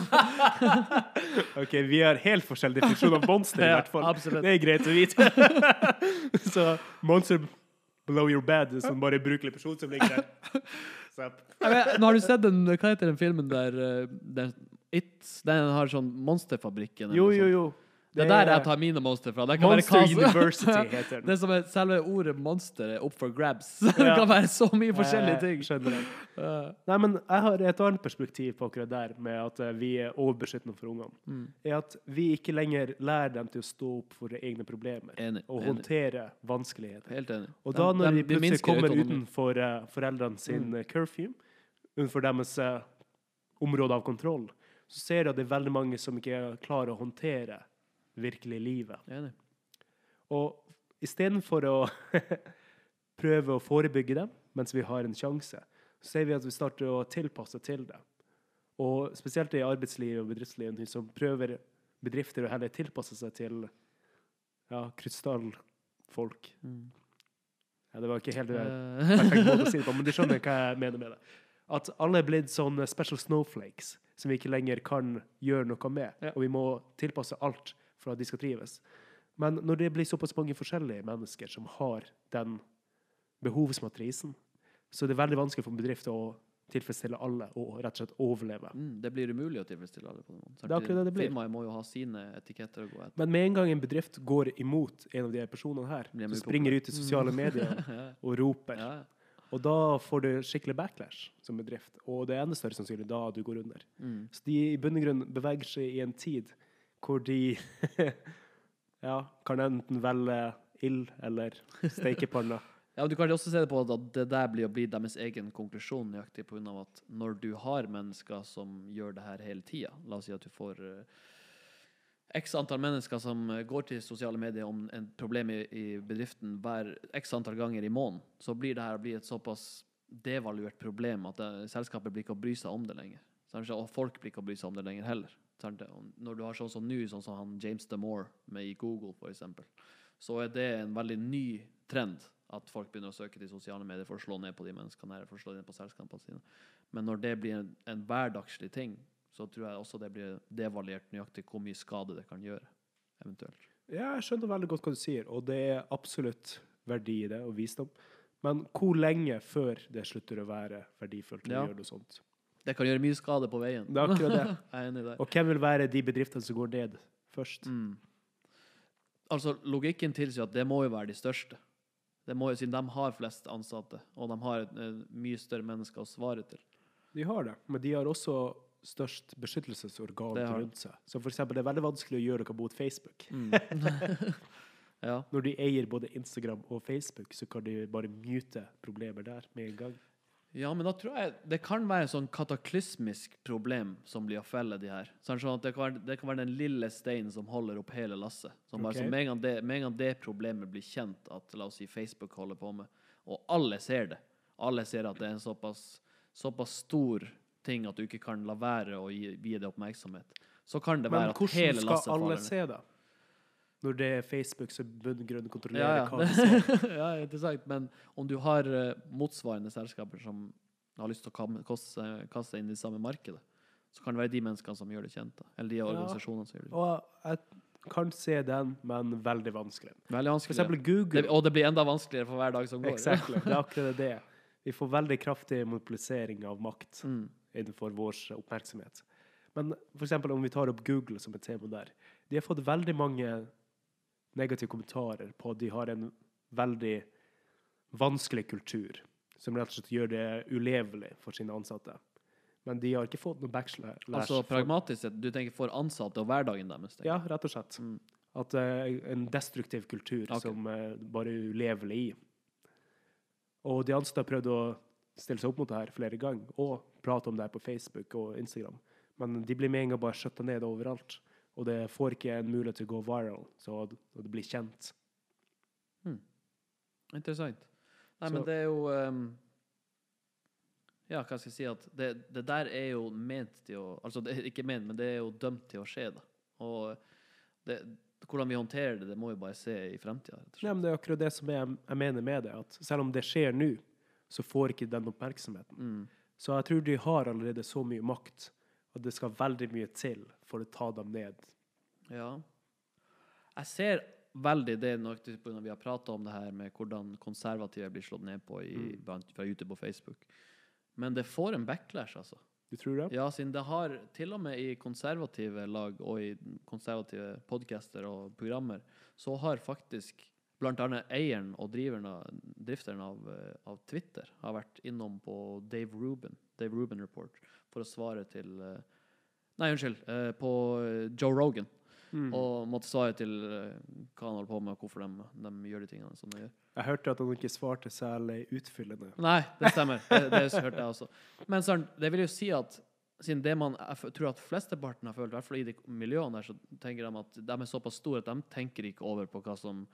Ok, vi har helt forskjellig definisjon av monster i hvert fall. Absolutt. Det er greit å vite. Så monster below your bed, som bare en brukelig person som ligger der. Nå har du sett hva heter den filmen der den har sånn monsterfabrikken? Jo. Det er der jeg tar mine monster fra. Det kan Monster være University heter den. Det som er selve ordet monster er opp for grabs. Det kan være så mye forskjellige ting. Skjønner jeg. Nei, men jeg har et annet perspektiv på akkurat der, med at vi er overbeskyttende for ungene. Er at vi ikke lenger lærer dem til å stå opp for egne problemer. Og håndtere vanskeligheter. Helt enig. Og da når vi plutselig kommer utenfor foreldrene sin curfew, utenfor deres område av kontroll, så ser jeg at det er veldig mange som ikke klarer å håndtere virkelig livet. Enig. Og i stedet for å prøve å forebygge dem, mens vi har en sjanse, så ser vi at vi starter å tilpasse til det. Og spesielt i arbeidslivet og bedriftslivet, så prøver bedrifter å heller tilpasse seg til krystallfolk. Ja, det var ikke helt perfekt måte å si det på, men du skjønner hva jeg mener med det. At alle er blitt sånne special snowflakes, som vi ikke lenger kan gjøre noe med, og vi må tilpasse alt for at de skal trives. Men når det blir såpass mange forskjellige mennesker som har den behovsmatrisen, så er det veldig vanskelig for en bedrift å tilfredsstille alle og rett og slett overleve. Det blir umulig å tilfredsstille alle på den måten. Det er akkurat det blir. Firmaet må jo ha sine etiketter å gå etter. Men med en gang en bedrift går imot en av de personene her, så springer ut i sosiale medier og roper. Og da får du skikkelig backlash som bedrift. Og det er enda større sannsynlig da du går under. Så de i bunn og grunn beveger seg i en tid hvor de kan enten velge ild eller stekepanna. Ja, du kan også se det på at det der blir å bli deres egen konklusjon nøyaktig på grunn av at når du har mennesker som gjør det her hele tiden, la oss si at du får x antall mennesker som går til sosiale medier om en problem i bedriften hver x antall ganger i måneden, så blir det her et såpass devaluert problem at selskapet blir ikke å bry seg om det lenger. Og folk blir ikke å bry seg om det lenger heller. Når du har sånn som han James Damore med i Google for eksempel, så er det en veldig ny trend at folk begynner å søke til sosiale medier for å slå ned på de menneskene her, for å slå ned på selskapene sine. Men når det blir en hverdagslig ting, så tror jeg også det blir devaluert nøyaktig hvor mye skade det kan gjøre, eventuelt. Ja, jeg skjønner veldig godt hva du sier, og det er absolutt verdi i det, og visdom. Men hvor lenge før det slutter å være verdifullt å gjøre noe sånt? Det kan gjøre mye skade på veien. Det er akkurat det. Jeg er enig der. Og hvem vil være de bedriftene som går ned først? Altså, logikken tilsier at det må jo være de største. Det må jo, siden de har flest ansatte, og de har mye større mennesker å svare til. De har det, men de har også størst beskyttelsesorgan rundt seg. Så for eksempel, det er veldig vanskelig å gjøre noe mot Facebook. Når de eier både Instagram og Facebook, så kan de bare mute problemer der med en gang. Ja, men da tror jeg det kan være en sånn kataklysmisk problem som blir å felle de her. Sånn at det kan være den lille steinen som holder opp hele lasset. Med en gang det problemet blir kjent at, la oss si, Facebook holder på med, og alle ser det. Alle ser at det er en såpass stor ting at du ikke kan la være å gi det oppmerksomhet. Så kan det være at hele lasset faller ned. Men hvordan skal alle se det? Når det er Facebook som bunngrunn kontrollerer hva de ser. Ja, interessant. Men om du har motsvarende selskaper som har lyst til å kaste inn i samme markedet, så kan det være de menneskene som gjør det kjent. Eller de organisasjonene som gjør det kjent. Og jeg kan se den, men veldig vanskelig. Veldig vanskelig. For eksempel Google. Og det blir enda vanskeligere for hver dag som går. Exactly. Det er akkurat det. Vi får veldig kraftig monopolisering av makt innenfor vår oppmerksomhet. Men for eksempel om vi tar opp Google som et tema der, de har fått veldig mange negative kommentarer på at de har en veldig vanskelig kultur, som rett og slett gjør det ulevelig for sine ansatte. Men de har ikke fått noe backslash. Altså pragmatisk sett, du tenker for ansatte og hverdagen deres? Ja, rett og slett. At en destruktiv kultur som bare er ulevelig i. Og de ansatte har prøvd å stille seg opp mot det her flere ganger, og prate om det her på Facebook og Instagram. Men de blir med en gang bare skjøttet ned overalt. Og det får ikke en mulighet til å gå viral, så det blir kjent. Interessant. Nei, men det er jo... hva skal jeg si? At det der er jo ment til å... Altså, det er ikke ment, men det er jo dømt til å skje, da. Og hvordan vi håndterer det må vi bare se i fremtiden. Ja, men det er akkurat det som jeg mener med det, at selv om det skjer nå, så får ikke den oppmerksomheten. Så jeg tror de har allerede så mye makt, og det skal veldig mye til for å ta dem ned. Ja. Jeg ser veldig det når vi har pratet om det her med hvordan konservative blir slått ned på fra YouTube og Facebook. Men det får en backlash, altså. Du tror det? Ja, siden det har til og med i konservative lag og i konservative podcaster og programmer, så har faktisk blant annet eieren og drifteren av Twitter har vært innom på Dave Rubin Report, for å svare til på Joe Rogan og måtte svare til hva han holder på med og hvorfor de gjør de tingene som de gjør. Jeg hørte at han ikke svarte særlig utfyllende. Nei, det stemmer. Det hørte jeg også. Men sånn, det vil jo si at siden jeg tror at flesteparten har følt, i hvert fall i de miljøene der, så tenker de at de er såpass store at de tenker ikke over på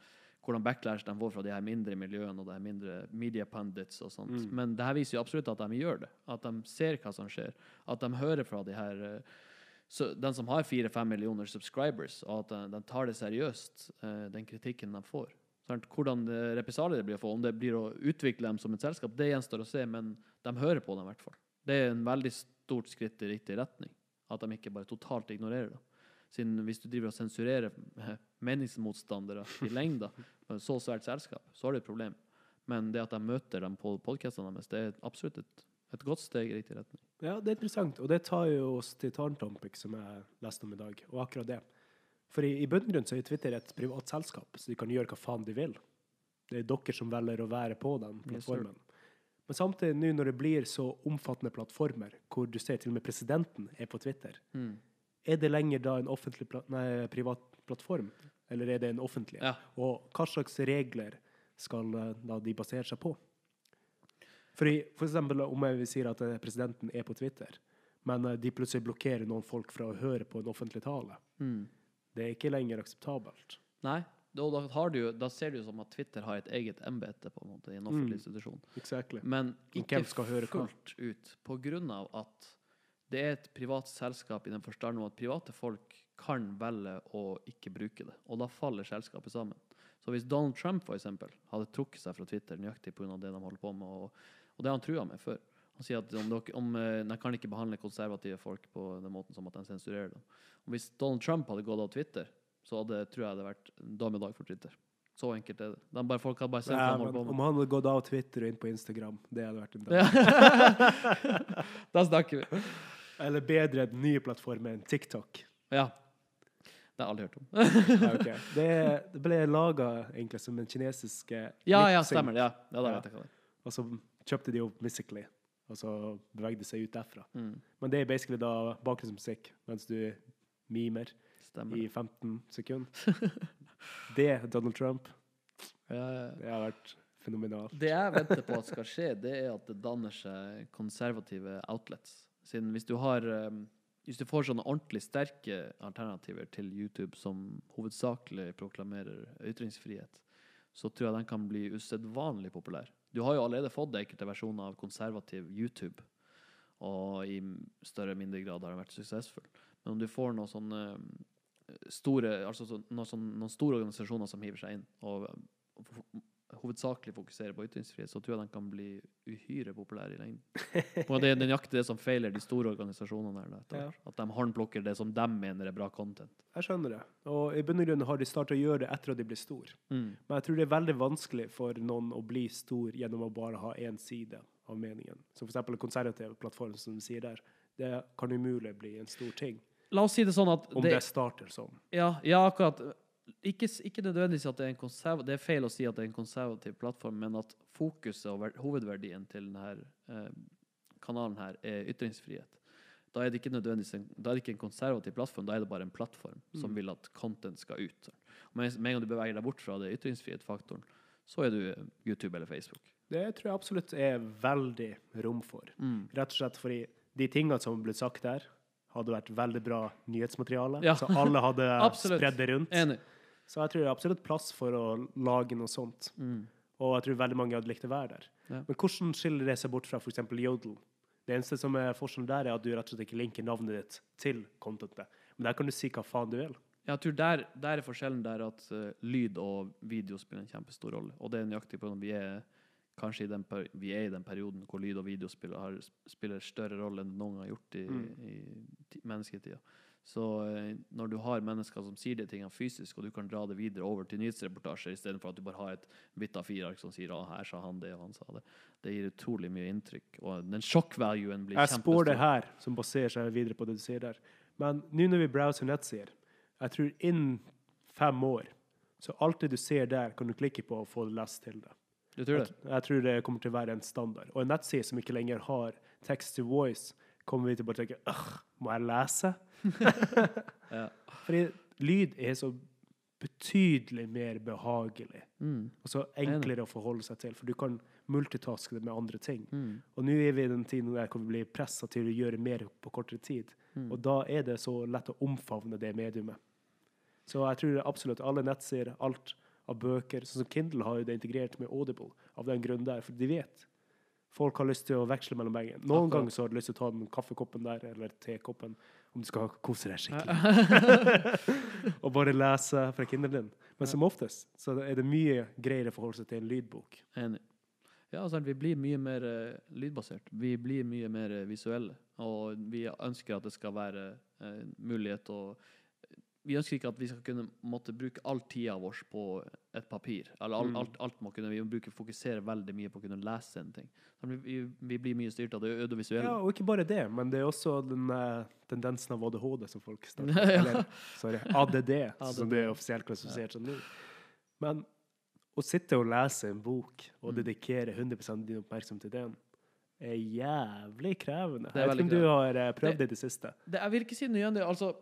hvordan backlash de får fra de her mindre miljøene og de her mindre media pundits og sånt. Men det her viser jo absolutt at de gjør det. At de ser hva som skjer. At de hører fra de her så den som har 4-5 millioner subscribers, og at de tar det seriøst, den kritikken de får. Sant? Hvordan represalier det blir å få, om det blir å utvikle dem som et selskap, det gjenstår å se, men de hører på dem i hvert fall. Det er en veldig stort skritt i riktig retning, at de ikke bare totalt ignorerer det. Siden hvis du driver og sensurerer meningsmotstandere i lengda på et så svært selskap, så har du et problem. Men det at de møter dem på podcastene deres, det er absolutt et godt steg i riktig retning. Ja, det er interessant, og det tar jo oss til Tarntopic, som jeg leste om i dag, og akkurat det. For i bunngrunn så er Twitter et privat selskap, så de kan gjøre hva faen de vil. Det er dere som velger å være på den plattformen. Men samtidig nå når det blir så omfattende plattformer, hvor du ser til og med presidenten er på Twitter, er det lenger da en privat plattform, eller er det en offentlig? Ja. Og hva slags regler skal da de basere seg på? For eksempel om jeg sier at presidenten er på Twitter, men de plutselig blokkerer noen folk fra å høre på en offentlig tale. Det er ikke lenger akseptabelt. Nei, da ser du jo som at Twitter har et eget embete på en måte i en offentlig institusjon. Exactly. Men ikke skal høre fullt ut, på grunn av at det er et privat selskap i den forstand om at private folk kan velge å ikke bruke det, og da faller selskapet sammen. Så hvis Donald Trump for eksempel hadde trukket seg fra Twitter nøyaktig på grunn av det de holder på med, og det han truet med før, han sier at de kan ikke behandle konservative folk på den måten som at de sensurerer dem. Og hvis Donald Trump hadde gått av Twitter, så tror jeg det vært en dommedag for Twitter. Så enkelt er det. Folk hadde bare sett hva han holder på med. Om han hadde gått av Twitter og inn på Instagram, det hadde vært en dag. Ja. Da snakker vi. Eller bedre den nye plattformen, TikTok. Ja. Det har jeg aldri hørt om. Okay. Det ble laget egentlig som en kinesisk Ja, stemmer det. Ja, da vet jeg hva det er. Og så kjøpte de opp Musical.ly, og så bevegde seg ut derfra. Men det er basically da bakgrunnsmusikk, mens du mimer i 15 sekunder. Det er Donald Trump. Det har vært fenomenalt. Det jeg venter på at skal skje, det er at det danner seg konservative outlets. Siden hvis du får sånne ordentlig sterke alternativer til YouTube som hovedsakelig proklamerer ytringsfrihet, så tror jeg den kan bli usedvanlig populær. Du har jo allerede fått enkelte versjoner av konservativ YouTube, og i større mindre grad har den vært suksessfull. Men om du får noen sånne noen store organisasjoner som hiver seg inn og hovedsakelig fokuserer på ytringsfrihet, så tror jeg den kan bli uhyre populær i lengden. Og det er nøyaktig det som feiler de store organisasjonene her. At de håndplukker det som de mener er bra content. Jeg skjønner det. Og i bunn og grunn har de startet å gjøre det etter at de blir stor. Men jeg tror det er veldig vanskelig for noen å bli stor gjennom å bare ha en side av meningen. Så for eksempel konservative plattformer som du sier der, det kan umulig bli en stor ting. La oss si det sånn at om det starter sånn. Ja, akkurat. Ikke nødvendigvis at det er feil å si at det er en konservativ plattform, men at fokuset og hovedverdien til denne kanalen her er ytringsfrihet. Da er det ikke nødvendigvis da er det ikke en konservativ plattform, da er det bare en plattform som vil at content skal ut. Men med en gang du beveger deg bort fra det ytringsfrihet-faktoren, så er du YouTube eller Facebook. Det tror jeg absolutt er veldig rom for. Rett og slett fordi de tingene som ble sagt der, hadde vært veldig bra nyhetsmateriale, så alle hadde spredd det rundt. Enig. Så jeg tror det er absolutt plass for å lage noe sånt. Og jeg tror veldig mange hadde likt å være der. Men hvordan skiller det seg bort fra for eksempel Jodel? Det eneste som er forskjellen der er at du rett og slett ikke linker navnet ditt til contentet. Men der kan du si hva faen du vil. Jeg tror der er forskjellen der at lyd og video spiller en kjempestor rolle. Og det er nøyaktig på når vi er i den perioden hvor lyd og video spiller større rolle enn noen har gjort i mennesketida. Så når du har mennesker som sier de tingene fysisk, og du kan dra det videre over til nyhetsreportasjer, i stedet for at du bare har et bit av 4 ark som sier, her sa han det, og han sa det. Det gir utrolig mye inntrykk, og den shock-valuen blir kjempestor. Jeg spår det her, som baserer seg videre på det du sier der. Men nå når vi browser nettsider, jeg tror innen 5 år, så alt det du ser der, kan du klikke på og få det lest til det. Du tror det? Jeg tror det kommer til å være en standard. Og en nettside som ikke lenger har text to voice, kommer vi til å bare tenke, må jeg lese? Fordi lyd er så betydelig mer behagelig. Og så enklere å forholde seg til, for du kan multitaske det med andre ting. Og nå er vi i den tiden der hvor vi blir presset til å gjøre mer på kortere tid. Og da er det så lett å omfavne det mediumet. Så jeg tror absolutt alle nettsider, alt av bøker. Sånn som Kindle har jo det integrert med Audible, av den grunnen der, for de vet. Folk har lyst til å veksle mellom begge. Noen ganger så har du lyst til å ta den kaffekoppen der, eller tekoppen, om du skal kose deg skikkelig. Og bare lese fra Kindlen din. Men som oftest, så er det mye greiere forhold til en lydbok. Enig. Ja, altså, vi blir mye mer lydbasert. Vi blir mye mer visuelle. Og vi ønsker at det skal være mulighet å... Vi ønsker ikke at vi skal kunne måtte bruke all tida vår på et papir. Eller alt må kunne... Vi fokusere veldig mye på å kunne lese en ting. Vi blir mye styrt av det audiovisuelle. Ja, og ikke bare det, men det er også den tendensen av ADHD som folk starter. Eller, sorry, ADD, som det er offisielt klassifisert som nå. Men å sitte og lese en bok og dedikere 100% din oppmerksomhet til den er jævlig krevende. Jeg vet ikke om du har prøvd det i det siste. Jeg vil ikke si noe igjen det. Altså,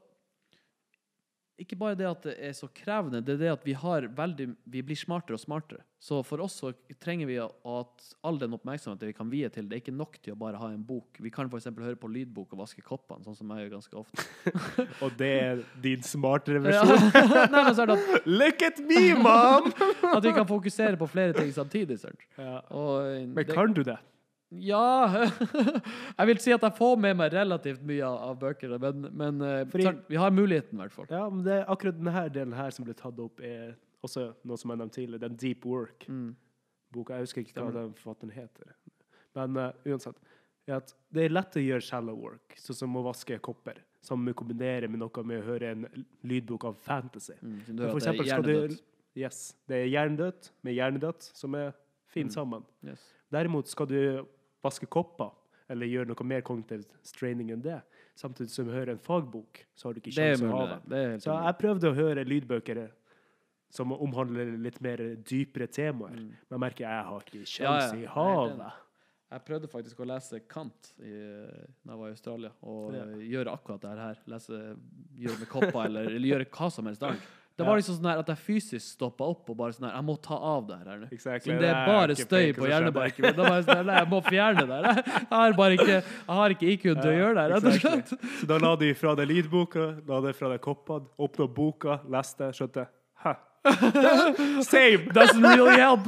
ikke bare det at det er så krevende, det er det at vi blir smartere og smartere. Så for oss så trenger vi at all den oppmerksomheten vi kan vie til, det er ikke nok til å bare ha en bok. Vi kan for eksempel høre på lydbok og vaske koppene, sånn som jeg gjør ganske ofte. Og det er din smartere versjon. Ja. Nei, men så er det at, look at me, mom! At vi kan fokusere på flere ting samtidig. Ja. Men kan du det? Ja, jeg vil si at jeg får med meg relativt mye av bøker, men vi har muligheten i hvert fall. Ja, men det er akkurat denne delen her som ble tatt opp er også noe som jeg nevnte tidligere, den Deep Work-boka. Jeg husker ikke hva den forfatteren heter. Men uansett, at det er lett å gjøre shallow work, sånn som å vaske kopper, som vi kombinerer med noe med å høre en lydbok av fantasy. For eksempel skal du... Yes, det er hjernedødt med hjernedødt som er fint sammen. Yes. Derimot skal du vaske kopper, eller gjøre noe mer kognitiv straining enn det. Samtidig som du hører en fagbok, så har du ikke sjanse å ha det. Så jeg prøvde å høre lydbøker som omhandler litt mer dypere temaer. Men jeg merker jeg har ikke sjanse i havet. Jeg prøvde faktisk å lese Kant da jeg var i Australia, og gjøre akkurat det her. Gjøre med kopper, eller gjøre hva som helst dag. Det var liksom sånn her at jeg fysisk stoppet opp og bare sånn her, jeg må ta av det her. Exactly. Det er bare støy på hjernebarken min. Da var jeg sånn her, jeg må fjerne det her. Jeg har ikke IQ til å gjøre det, rett og slett. Så da la du fra deg lydboka, la det fra deg koppene, åpne boka, leste, skjønte. Hæ? Same! Doesn't really help!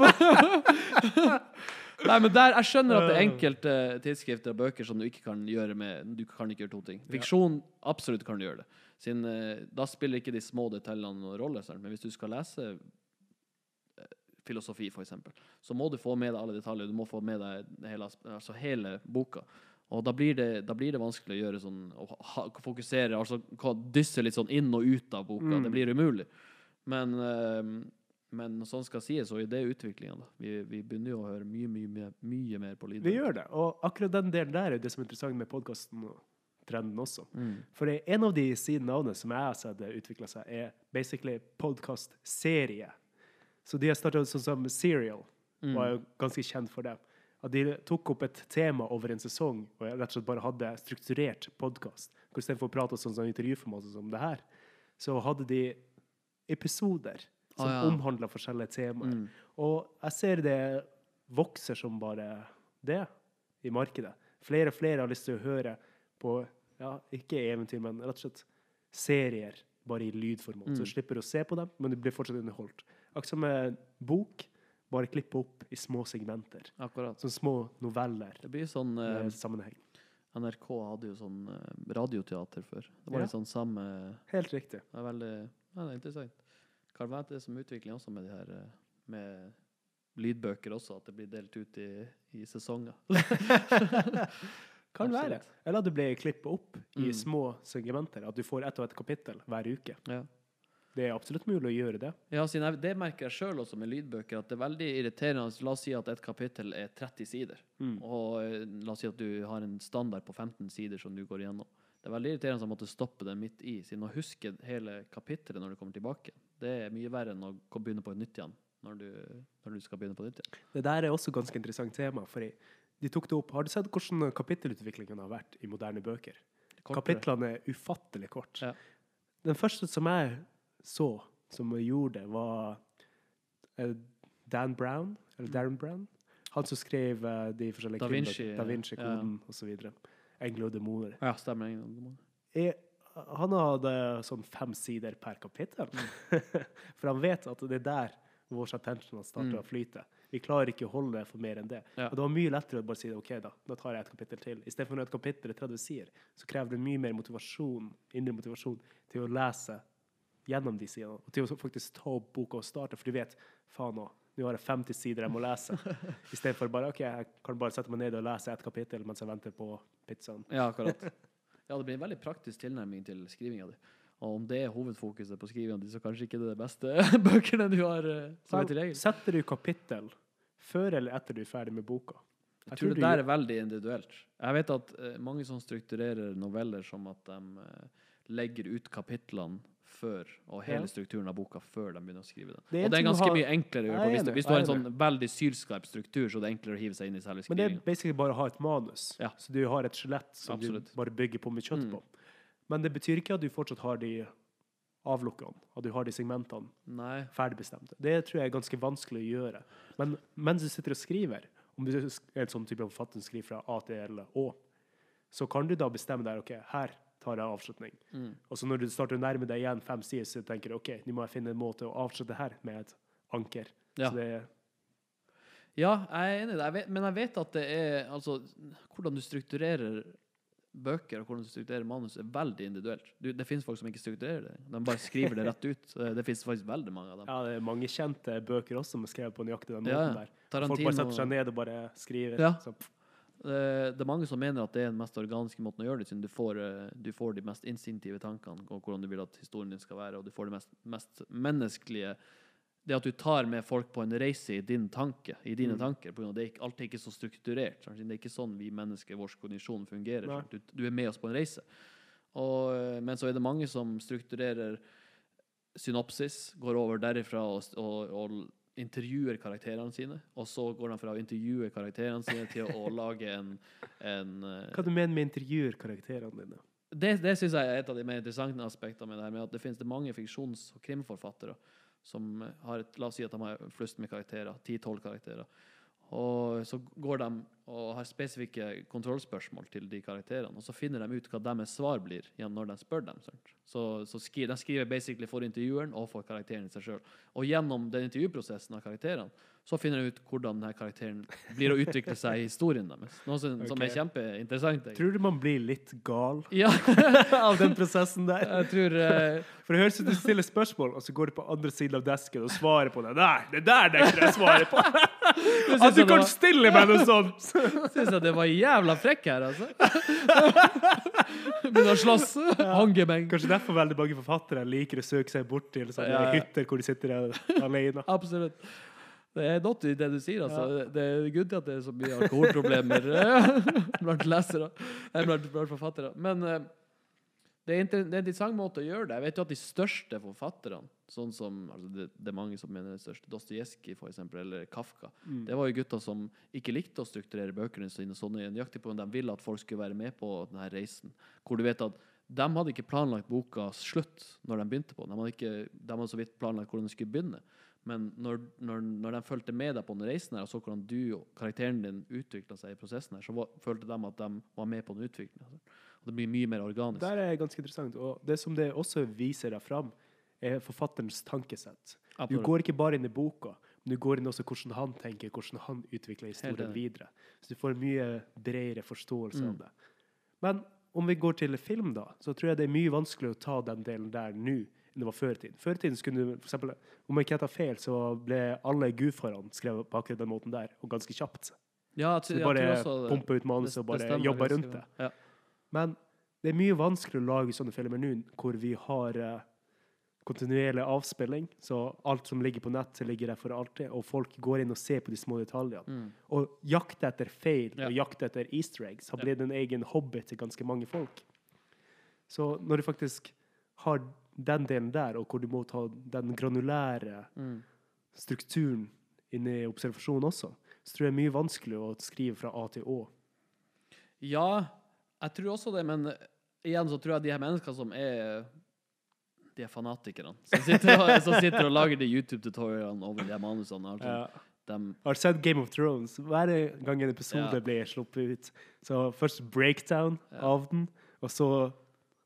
Nei, men jeg skjønner at det er enkelte tidsskrifter og bøker som du ikke kan gjøre du kan ikke gjøre to ting. Fiksjon, absolutt kan du gjøre det. Da spiller ikke de små detaljene noen rolle, men hvis du skal lese filosofi for eksempel, så må du få med deg alle detaljer, du må få med deg hele boka. Og da blir det vanskelig å gjøre sånn, å fokusere, altså dysse litt sånn inn og ut av boka, det blir umulig. Men sånn skal sies, og i det utviklingen da. Vi begynner jo å høre mye mer på lyd. Vi gjør det, og akkurat den delen der er det som er interessant med podcasten og trenden også. For en av de siden navnet som jeg har sett utviklet seg er basically podcast-serie. Så de har startet sånn som Serial, var jo ganske kjent for det. At de tok opp et tema over en sesong, og rett og slett bare hadde strukturert podcast. Hvor i stedet for å prate sånn intervjuformat som det her, så hadde de episoder som omhandlet forskjellige temaer. Og jeg ser det vokser som bare det i markedet. Flere og flere har lyst til å høre på, ikke eventyr, men rett og slett serier, bare i lydformat. Så du slipper å se på dem, men du blir fortsatt underholdt. Akkurat som en bok, bare klippe opp i små segmenter. Akkurat. Sånn små noveller. Det blir sånn... sammenheng. NRK hadde jo sånn radioteater før. Det var litt sånn samme... Helt riktig. Det er veldig interessant. Kan det være det som utvikling også med de her med lydbøker også, at det blir delt ut i sesonger? Kan være. Eller at du blir klippet opp i små segmenter, at du får ett og ett kapittel hver uke. Ja. Det er absolutt mulig å gjøre det. Ja, det merker jeg selv også med lydbøker, at det er veldig irriterende. La oss si at et kapittel er 30 sider, og la oss si at du har en standard på 15 sider som du går igjennom. Det er veldig irriterende å måtte stoppe det midt i, siden å huske hele kapittelet når du kommer tilbake. Det er mye verre enn å begynne på et nytt igjen, når du skal begynne på nytt igjen. Det der er også ganske interessant tema, for de tok det opp. Har du sett hvordan kapittelutviklingen har vært i moderne bøker? Kapitlene er ufattelig kort. Ja. Den første som jeg så, som gjorde det, var Darren Brown. Han som skrev de forskjellige Da Vinci-koden og så videre. Engler og demoner. Ja, stemmer. Engler og demoner. Han hadde sånn 5 sider per kapittel. For han vet at det der vår attention starter å flyte. Vi klarer ikke å holde det for mer enn det. Ja. Og det var mye lettere å bare si, ok da tar jeg et kapittel til. I stedet for når et kapittel er 30 sider, så krever det mye mer motivasjon, indre motivasjon, til å lese gjennom de sidene, og til å faktisk ta opp boka og starte, for du vet, faen nå har jeg 50 sider jeg må lese. I stedet for bare, ok, jeg kan bare sette meg ned og lese et kapittel mens jeg venter på pizzaen. Ja, akkurat. Ja, det blir en veldig praktisk tilnærming til skrivinga di. Og om det er hovedfokuset på skrivinga di, så kanskje ikke det er det beste bøkene du har som er tilgjengelig. Setter du kapittel før eller etter du er ferdig med boka? Jeg tror det der er veldig individuelt. Jeg vet at mange som strukturerer noveller som at de legger ut kapitlene før, og hele strukturen av boka før de begynner å skrive den. Og det er ganske mye enklere å gjøre på. Hvis du har en sånn veldig sylskarp struktur, så det er enklere å hive seg inn i selve skrivingen. Men det er basically bare å ha et manus. Ja. Så du har et skjelett som Absolutt. Du bare bygger på med kjøtt på. Men det betyr ikke at du fortsatt har de avlukkene, at du har de segmentene ferdigbestemte. Det tror jeg er ganske vanskelig å gjøre. Men mens du sitter og skriver, om du er en sånn type forfatter som skriver fra A til L Å, så kan du da bestemme deg, ok, her tar jeg avslutning. Og så når du starter å nærme deg igjen 5 sider, så tenker du, ok, nå må jeg finne en måte å avslutte her med et anker. Ja. Så det Ja, jeg er enig i det. Men jeg vet at det er, altså, hvordan du strukturerer bøker og hvordan du strukturerer manus er veldig individuelt. Det finnes folk som ikke strukturerer det. De bare skriver det rett ut. Det finnes faktisk veldig mange av dem. Ja, det er mange kjente bøker også som er skrevet på nøyaktig den måten der. Tarantino, folk bare setter seg ned og bare skriver. Ja. Så. Det er mange som mener at det er den mest organiske måten å gjøre det, siden du får de mest instinktive tankene om hvordan du vil at historien din skal være, og du får det mest menneskelige, det at du tar med folk på en reise i dine tanker, på grunn av det alt er ikke så strukturert. Det er ikke sånn vi mennesker, vår kognisjon fungerer. Du er med oss på en reise. Men så er det mange som strukturerer synopsis, går over derifra og intervjuer karakterene sine, og så går de fra å intervjue karakterene sine til å lage en Hva du mener med intervjuer karakterene dine? Det synes jeg er et av de mer interessante aspektene med det her, med at det finnes mange fiksjons- og krimforfattere som har la oss si at de har flust med karakterer, 10-12 karakterer, og så går de og har spesifikke kontrollspørsmål til de karakterene, og så finner de ut hva deres svar blir når de spør dem. Så de skriver basically for intervjueren og for karakteren i seg selv. Og gjennom den intervjuprosessen av karakterene, så finner de ut hvordan denne karakteren blir å utvikle seg i historien deres. Noe som er kjempeinteressant. Tror du man blir litt gal av den prosessen der? Jeg tror... For det høres ut som du stiller spørsmål, og så går du på andre siden av desken og svarer på det. Nei, det der nekter jeg svare på! At du kan stille meg noe sånt! Synes jeg det var jævla frekk her, altså. Begynner å slåss. Hangemeng. Kanskje derfor veldig mange forfattere liker å søke seg bort til sånne hytter hvor de sitter alene. Absolutt. Det er nått i det du sier, altså. Ja. Det er gutt at det er så mye alkoholproblemer blant lesere, blant forfattere. Men det er en interessant måte å gjøre det. Jeg vet jo at de største forfatterne, sånn som, altså det er mange som mener det største, Dostojevskij for eksempel, eller Kafka, det var jo gutter som ikke likte å strukturere bøkene sine sånn nøyaktig på, men de ville at folk skulle være med på denne reisen, hvor du vet at de hadde ikke planlagt bokas slutt når de begynte på. De hadde så vidt planlagt hvordan de skulle begynne. Men når de følte med deg på den reisen her, og så hvordan du og karakteren din utviklet seg i prosessen her, så følte de at de var med på den utviklingen. Og det blir mye mer organisk. Det er ganske interessant. Og det som det også viser deg fram, er forfatterens tankesett. Du går ikke bare inn i boka, men du går inn også hvordan han tenker, hvordan han utvikler historien videre. Så du får en mye bredere forståelse av det. Men om vi går til film da, så tror jeg det er mye vanskelig å ta den delen der nå, enn det var før i tiden. Før i tiden skulle du, for eksempel, om jeg ikke tar feil, så ble alle goofarene skrevet på akkurat den måten der, og ganske kjapt. Ja, så du bare pumper ut manus og bare jobber rundt det. Ja. Men det er mye vanskelig å lage sånne filmer nå, hvor vi har kontinuerlig avspilling, så alt som ligger på nett ligger der for alltid, og folk går inn og ser på de små detaljene. Og jakte etter feil, og jakte etter easter eggs, har blitt en egen hobby til ganske mange folk. Så når du faktisk har den delen der, og hvor du må ta den granulære strukturen inn i observasjonen også, så tror jeg det er mye vanskelig å skrive fra A til Å. Ja, jeg tror også det, men igjen så tror jeg de her menneskene som de er fanatikerne, som sitter og lager de YouTube-tutorialene over de her manusene. Jeg har sett Game of Thrones. Hver gang en episode blir sluppet ut. Så først breakdown av den, og så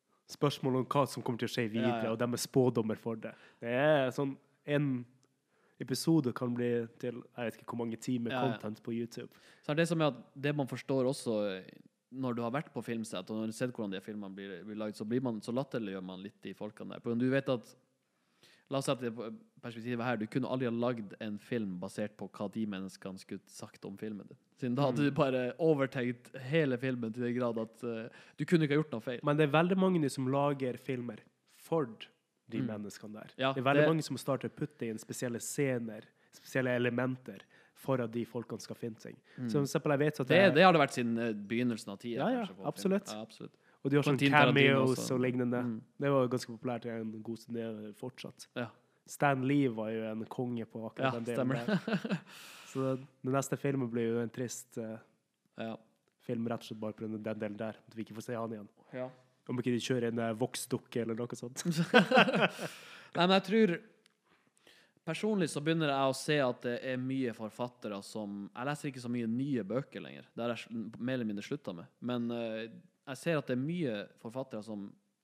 spørsmål om hva som kommer til å skje videre, og de er spådommer for det. Det er sånn episode kan bli til, jeg vet ikke hvor mange timer Ja, ja. content på YouTube. Så er det som er at det man forstår også når du har vært på filmsett, og når du har sett hvordan de filmene blir laget, så latterliggjør man litt de folkene der. For du vet at, la oss sette det på perspektivet her, du kunne aldri ha lagd en film basert på hva de menneskene skulle sagt om filmen din. Siden da hadde du bare overtenkt hele filmen til den grad at du kunne ikke ha gjort noe feil. Men det er veldig mange som lager filmer for de menneskene der. Ja, det er veldig mange som starter å putte inn spesielle scener, spesielle elementer, for at de folkene skal finne seg. Så for eksempel, jeg vet at Det har det vært siden begynnelsen av tiden. Ja, kanskje, på absolutt. film. Ja, absolutt. Og de har sånn Quentin Tarantino cameos også. og lignende. Det var ganske populært en god stund, det er fortsatt. Ja. Stan Lee var jo en konge på akkurat den delen stemmer. der. Så den neste filmen blir jo en trist Ja. film, rett og slett bare på den delen der, at vi ikke får se han igjen. Ja. Om ikke de kjører en voksdukke eller noe sånt. Nei, men jeg tror personlig så begynner jeg å se at det er mye forfattere som jeg leser ikke så mye nye bøker lenger. Det har jeg mer eller mindre sluttet med. Men jeg ser at det er mye forfattere som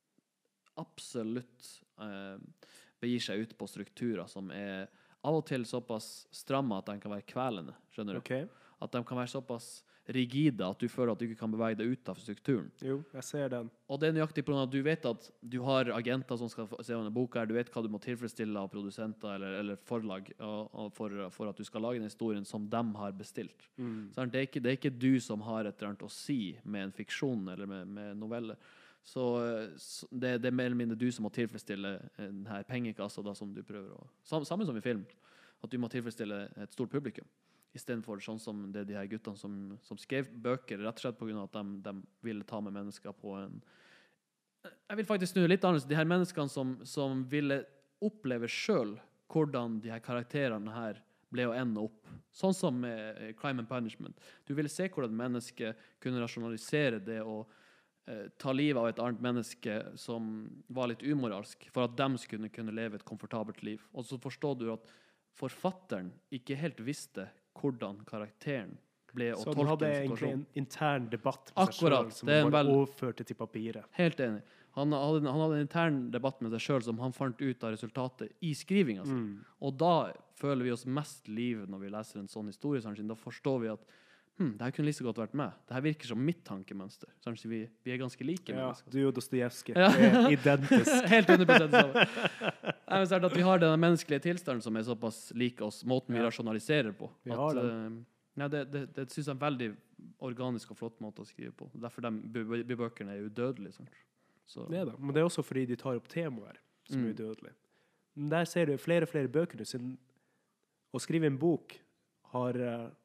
absolutt begir seg ut på strukturer som er av og til såpass stramme at de kan være kvelende, skjønner du? Ok. At de kan være såpass rigide at du føler at du ikke kan bevege deg ut av strukturen. Jo, jeg ser den. Og det er nøyaktig på grunn av at du vet at du har agenter som skal se denne boka her, du vet hva du må tilfredsstille av produsenter eller forlag for at du skal lage den historien som de har bestilt. Så det er ikke du som har et eller annet å si med en fiksjon eller med noveller. Så det er mer eller mindre du som må tilfredsstille denne pengekassa da, som du prøver å... Samme som i film, at du må tilfredsstille et stort publikum. I stedet for sånn som det er de her guttene som skrev bøker, rett og slett på grunn av at de ville ta med mennesker på en... Jeg vil faktisk snu det litt annerledes. De her menneskene som ville oppleve selv hvordan de her karakterene her ble å ende opp. Sånn som med Crime and Punishment. Du ville se hvordan mennesket kunne rasjonalisere det og ta livet av et annet menneske som var litt umoralsk, for at de skulle kunne leve et komfortabelt liv. Og så forstår du at forfatteren ikke helt visste hvordan karakteren ble å Så han tolke hadde en egentlig situasjon. en intern debatt med Akkurat, seg selv, som det er en han bare vel- overførte til papiret. Helt enig. Han hadde en intern debatt med seg selv som han fant ut av resultatet i skrivinga si. Og da føler vi oss mest liv når vi leser en sånn historie. Da forstår vi at det her kunne like så godt vært meg. Det her virker som mitt tankemønster. Så vi er ganske like Ja, mennesker. du og Dostojevskij Ja. er identisk. Helt 100% sammen. Jeg vil si at vi har den menneskelige tilstanden som er såpass lik oss, måten vi Ja. rasjonaliserer på. Vi har Det synes jeg er en veldig organisk og flott måte å skrive på. Derfor de bøkene er udødelige. Sant? Så, Det er det. Men det er også fordi de tar opp temaer som er udødelige. Men der ser du flere og flere bøker. Siden å skrive en bok har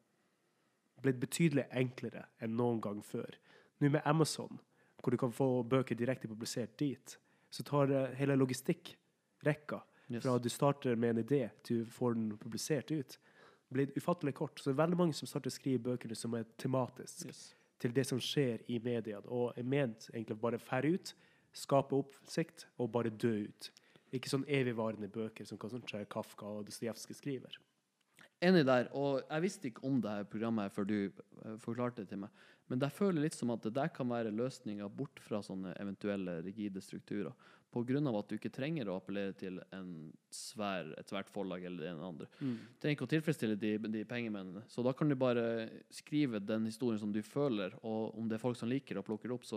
blitt betydelig enklere enn noen gang før. Nå med Amazon, hvor du kan få bøker direkte publisert dit, så tar hele logistikkrekka Yes. fra du starter med en idé til du får den publisert ut, blitt ufattelig kort. Så det er veldig mange som starter å skrive bøkene som er tematisk Yes. til det som skjer i media, og er ment egentlig bare færre ut, skape oppsikt og bare dø ut. Ikke sånn evigvarende bøker som kanskje Kafka og Dostojevskij skriver. Enig der, og jeg visste ikke om det her programmet her før du forklarte det til meg, men jeg føler litt som at det der kan være løsninger bort fra sånne eventuelle rigide strukturer, på grunn av at du ikke trenger å appellere til et svært forlag eller en andre. Du trenger ikke å tilfredsstille de pengemennene, så da kan du bare skrive den historien som du føler, og om det er folk som liker å plukke det opp,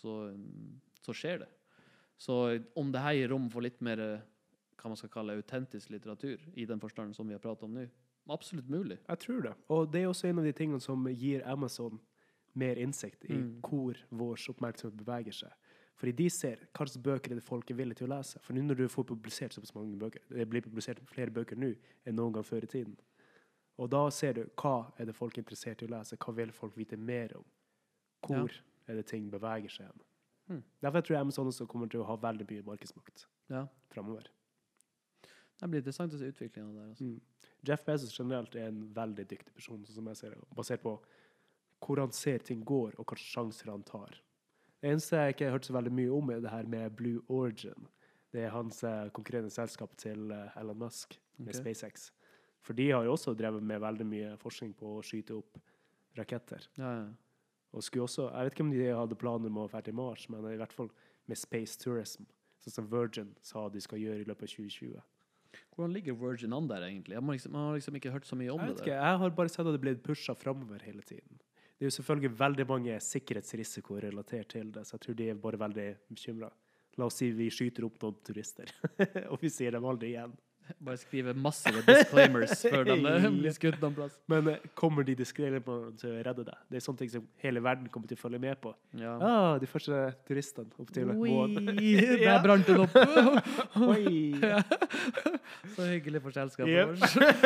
så skjer det. Så om det her gir rom for litt mer, hva man skal kalle autentisk litteratur, i den forstand som vi har pratet om nå, absolutt mulig. Jeg tror det. Og det er også en av de tingene som gir Amazon mer innsikt i hvor vår oppmerksomhet beveger seg. Fordi de ser hva slags bøker er det folk er villige til å lese. For nå når du får publisert så mange bøker, det blir publisert flere bøker nå enn noen gang før i tiden. Og da ser du hva er det folk er interessert i å lese, hva vil folk vite mer om, hvor er det ting beveger seg hen. Derfor tror jeg Amazon også kommer til å ha veldig mye markedsmakt fremover. Det blir interessant å se utviklingen der. Altså. Jeff Bezos generelt er en veldig dyktig person, som jeg ser det, basert på hvor han ser ting går, og hvilke sjanser han tar. Det eneste jeg ikke har hørt så veldig mye om er det her med Blue Origin. Det er hans konkurrerende selskap til Elon Musk med SpaceX. For de har jo også drevet med veldig mye forskning på å skyte opp raketter. Ja. Og skulle også, jeg vet ikke om de hadde planer om å være til Mars, men i hvert fall med space tourism, sånn som Virgin sa de skal gjøre i løpet av 2020. Hvordan ligger Virgin an der egentlig? Man har liksom ikke hørt så mye om Jeg det vet der. ikke, jeg har bare sett at det ble pushet fremover hele tiden. Det er jo selvfølgelig veldig mange sikkerhetsrisiko relatert til det, så jeg tror de er bare veldig bekymret. La oss si vi skyter opp noen turister, og vi sier dem aldri igjen. Bare skrive massive disclaimers før de blir skutt noen plass. Men kommer de disclaimerne til å redde deg? Det er sånne ting som hele verden kommer til å følge med på. Ja. De første turistene opp til månen. Der brant den opp. Oi! Ja. Så hyggelig for selskapet Yep.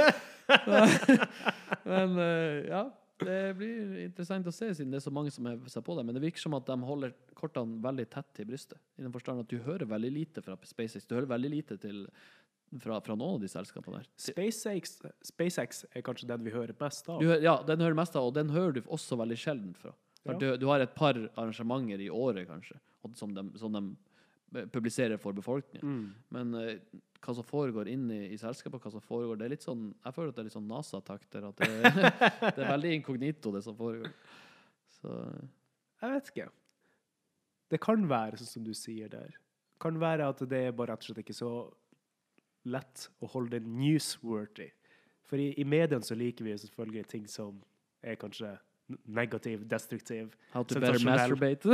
vårt. Men ja, det blir interessant å se siden det er så mange som er seg på det. Men det virker som at de holder kortene veldig tett til brystet. I den forstand at du hører veldig lite fra SpaceX. Du hører veldig lite fra noen av de selskapene der. SpaceX er kanskje den vi hører best av. Ja, den hører mest av, og den hører du også veldig sjelden fra. For du har et par arrangementer i året, kanskje, som de publiserer for befolkningen. Men hva som foregår inne i selskapet, hva som foregår, det er litt sånn, jeg føler at det er litt sånn NASA-takter, at det er veldig inkognito det som foregår. Så jeg vet ikke. Det kan være, sånn som du sier der. Kan være at det er bare rett og slett ikke så lett å holde det newsworthy. For i mediene så liker vi selvfølgelig ting som er kanskje negativ, destruktiv. How to better masturbate.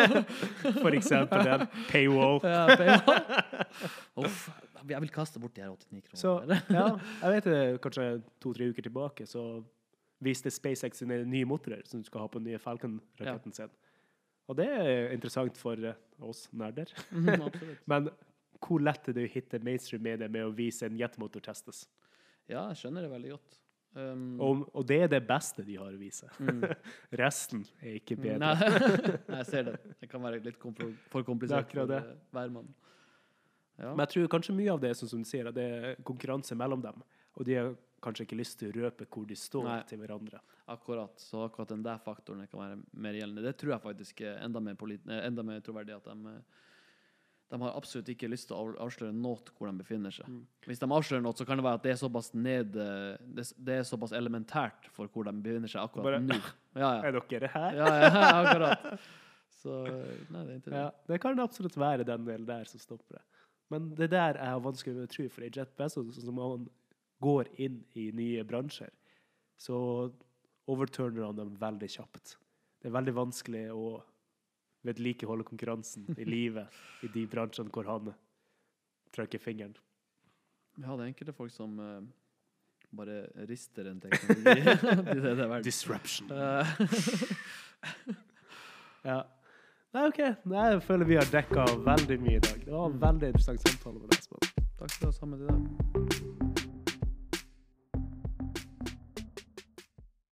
For eksempel en paywall. Ja, paywall. Uff, jeg vil kaste bort de her 89 kroner. Så, ja, jeg vet det, kanskje 2-3 uker tilbake, så viste SpaceX sine nye motorer som du skal ha på den nye Falcon-raketten sin. Og det er interessant for oss nerder. Absolutt. Men hvor lett er det å hitte mainstream media med å vise en jetmotor testes? Ja, jeg skjønner det veldig godt. Og det er det beste de har å vise. Resten er ikke bedre. Nei, jeg ser det. Det kan være litt for komplisert for hver mann. Ja. Men jeg tror kanskje mye av det, som du sier, at det er konkurranse mellom dem. Og de har kanskje ikke lyst til å røpe hvor de står til hverandre. Akkurat. Så akkurat den der faktoren kan være mer gjeldende. Det tror jeg faktisk er enda mer troverdig at de har absolutt ikke lyst til å avsløre noe hvor de befinner seg. Hvis de avslører noe, så kan det være at det er såpass det er såpass elementært for hvor de befinner seg akkurat nå. Ja. Er dere her? Ja, akkurat. Så, nei, det er ikke det. Ja, det kan absolutt være den delen der som stopper det. Men det der er vanskelig å tro, for i Jeff Bezos, som man går inn i nye bransjer, så overturner han dem veldig kjapt. Det er veldig vanskelig å vedlikeholde konkurransen i livet i de bransjene hvor han trykker fingeren. Ja, det er enkelte folk som bare rister en teknologi. det er Disruption. Ja. Nei, ok. Jeg føler vi har dekket veldig mye i dag. Det var en veldig interessant samtale med deg, Espen. Takk skal du ha sammen til deg.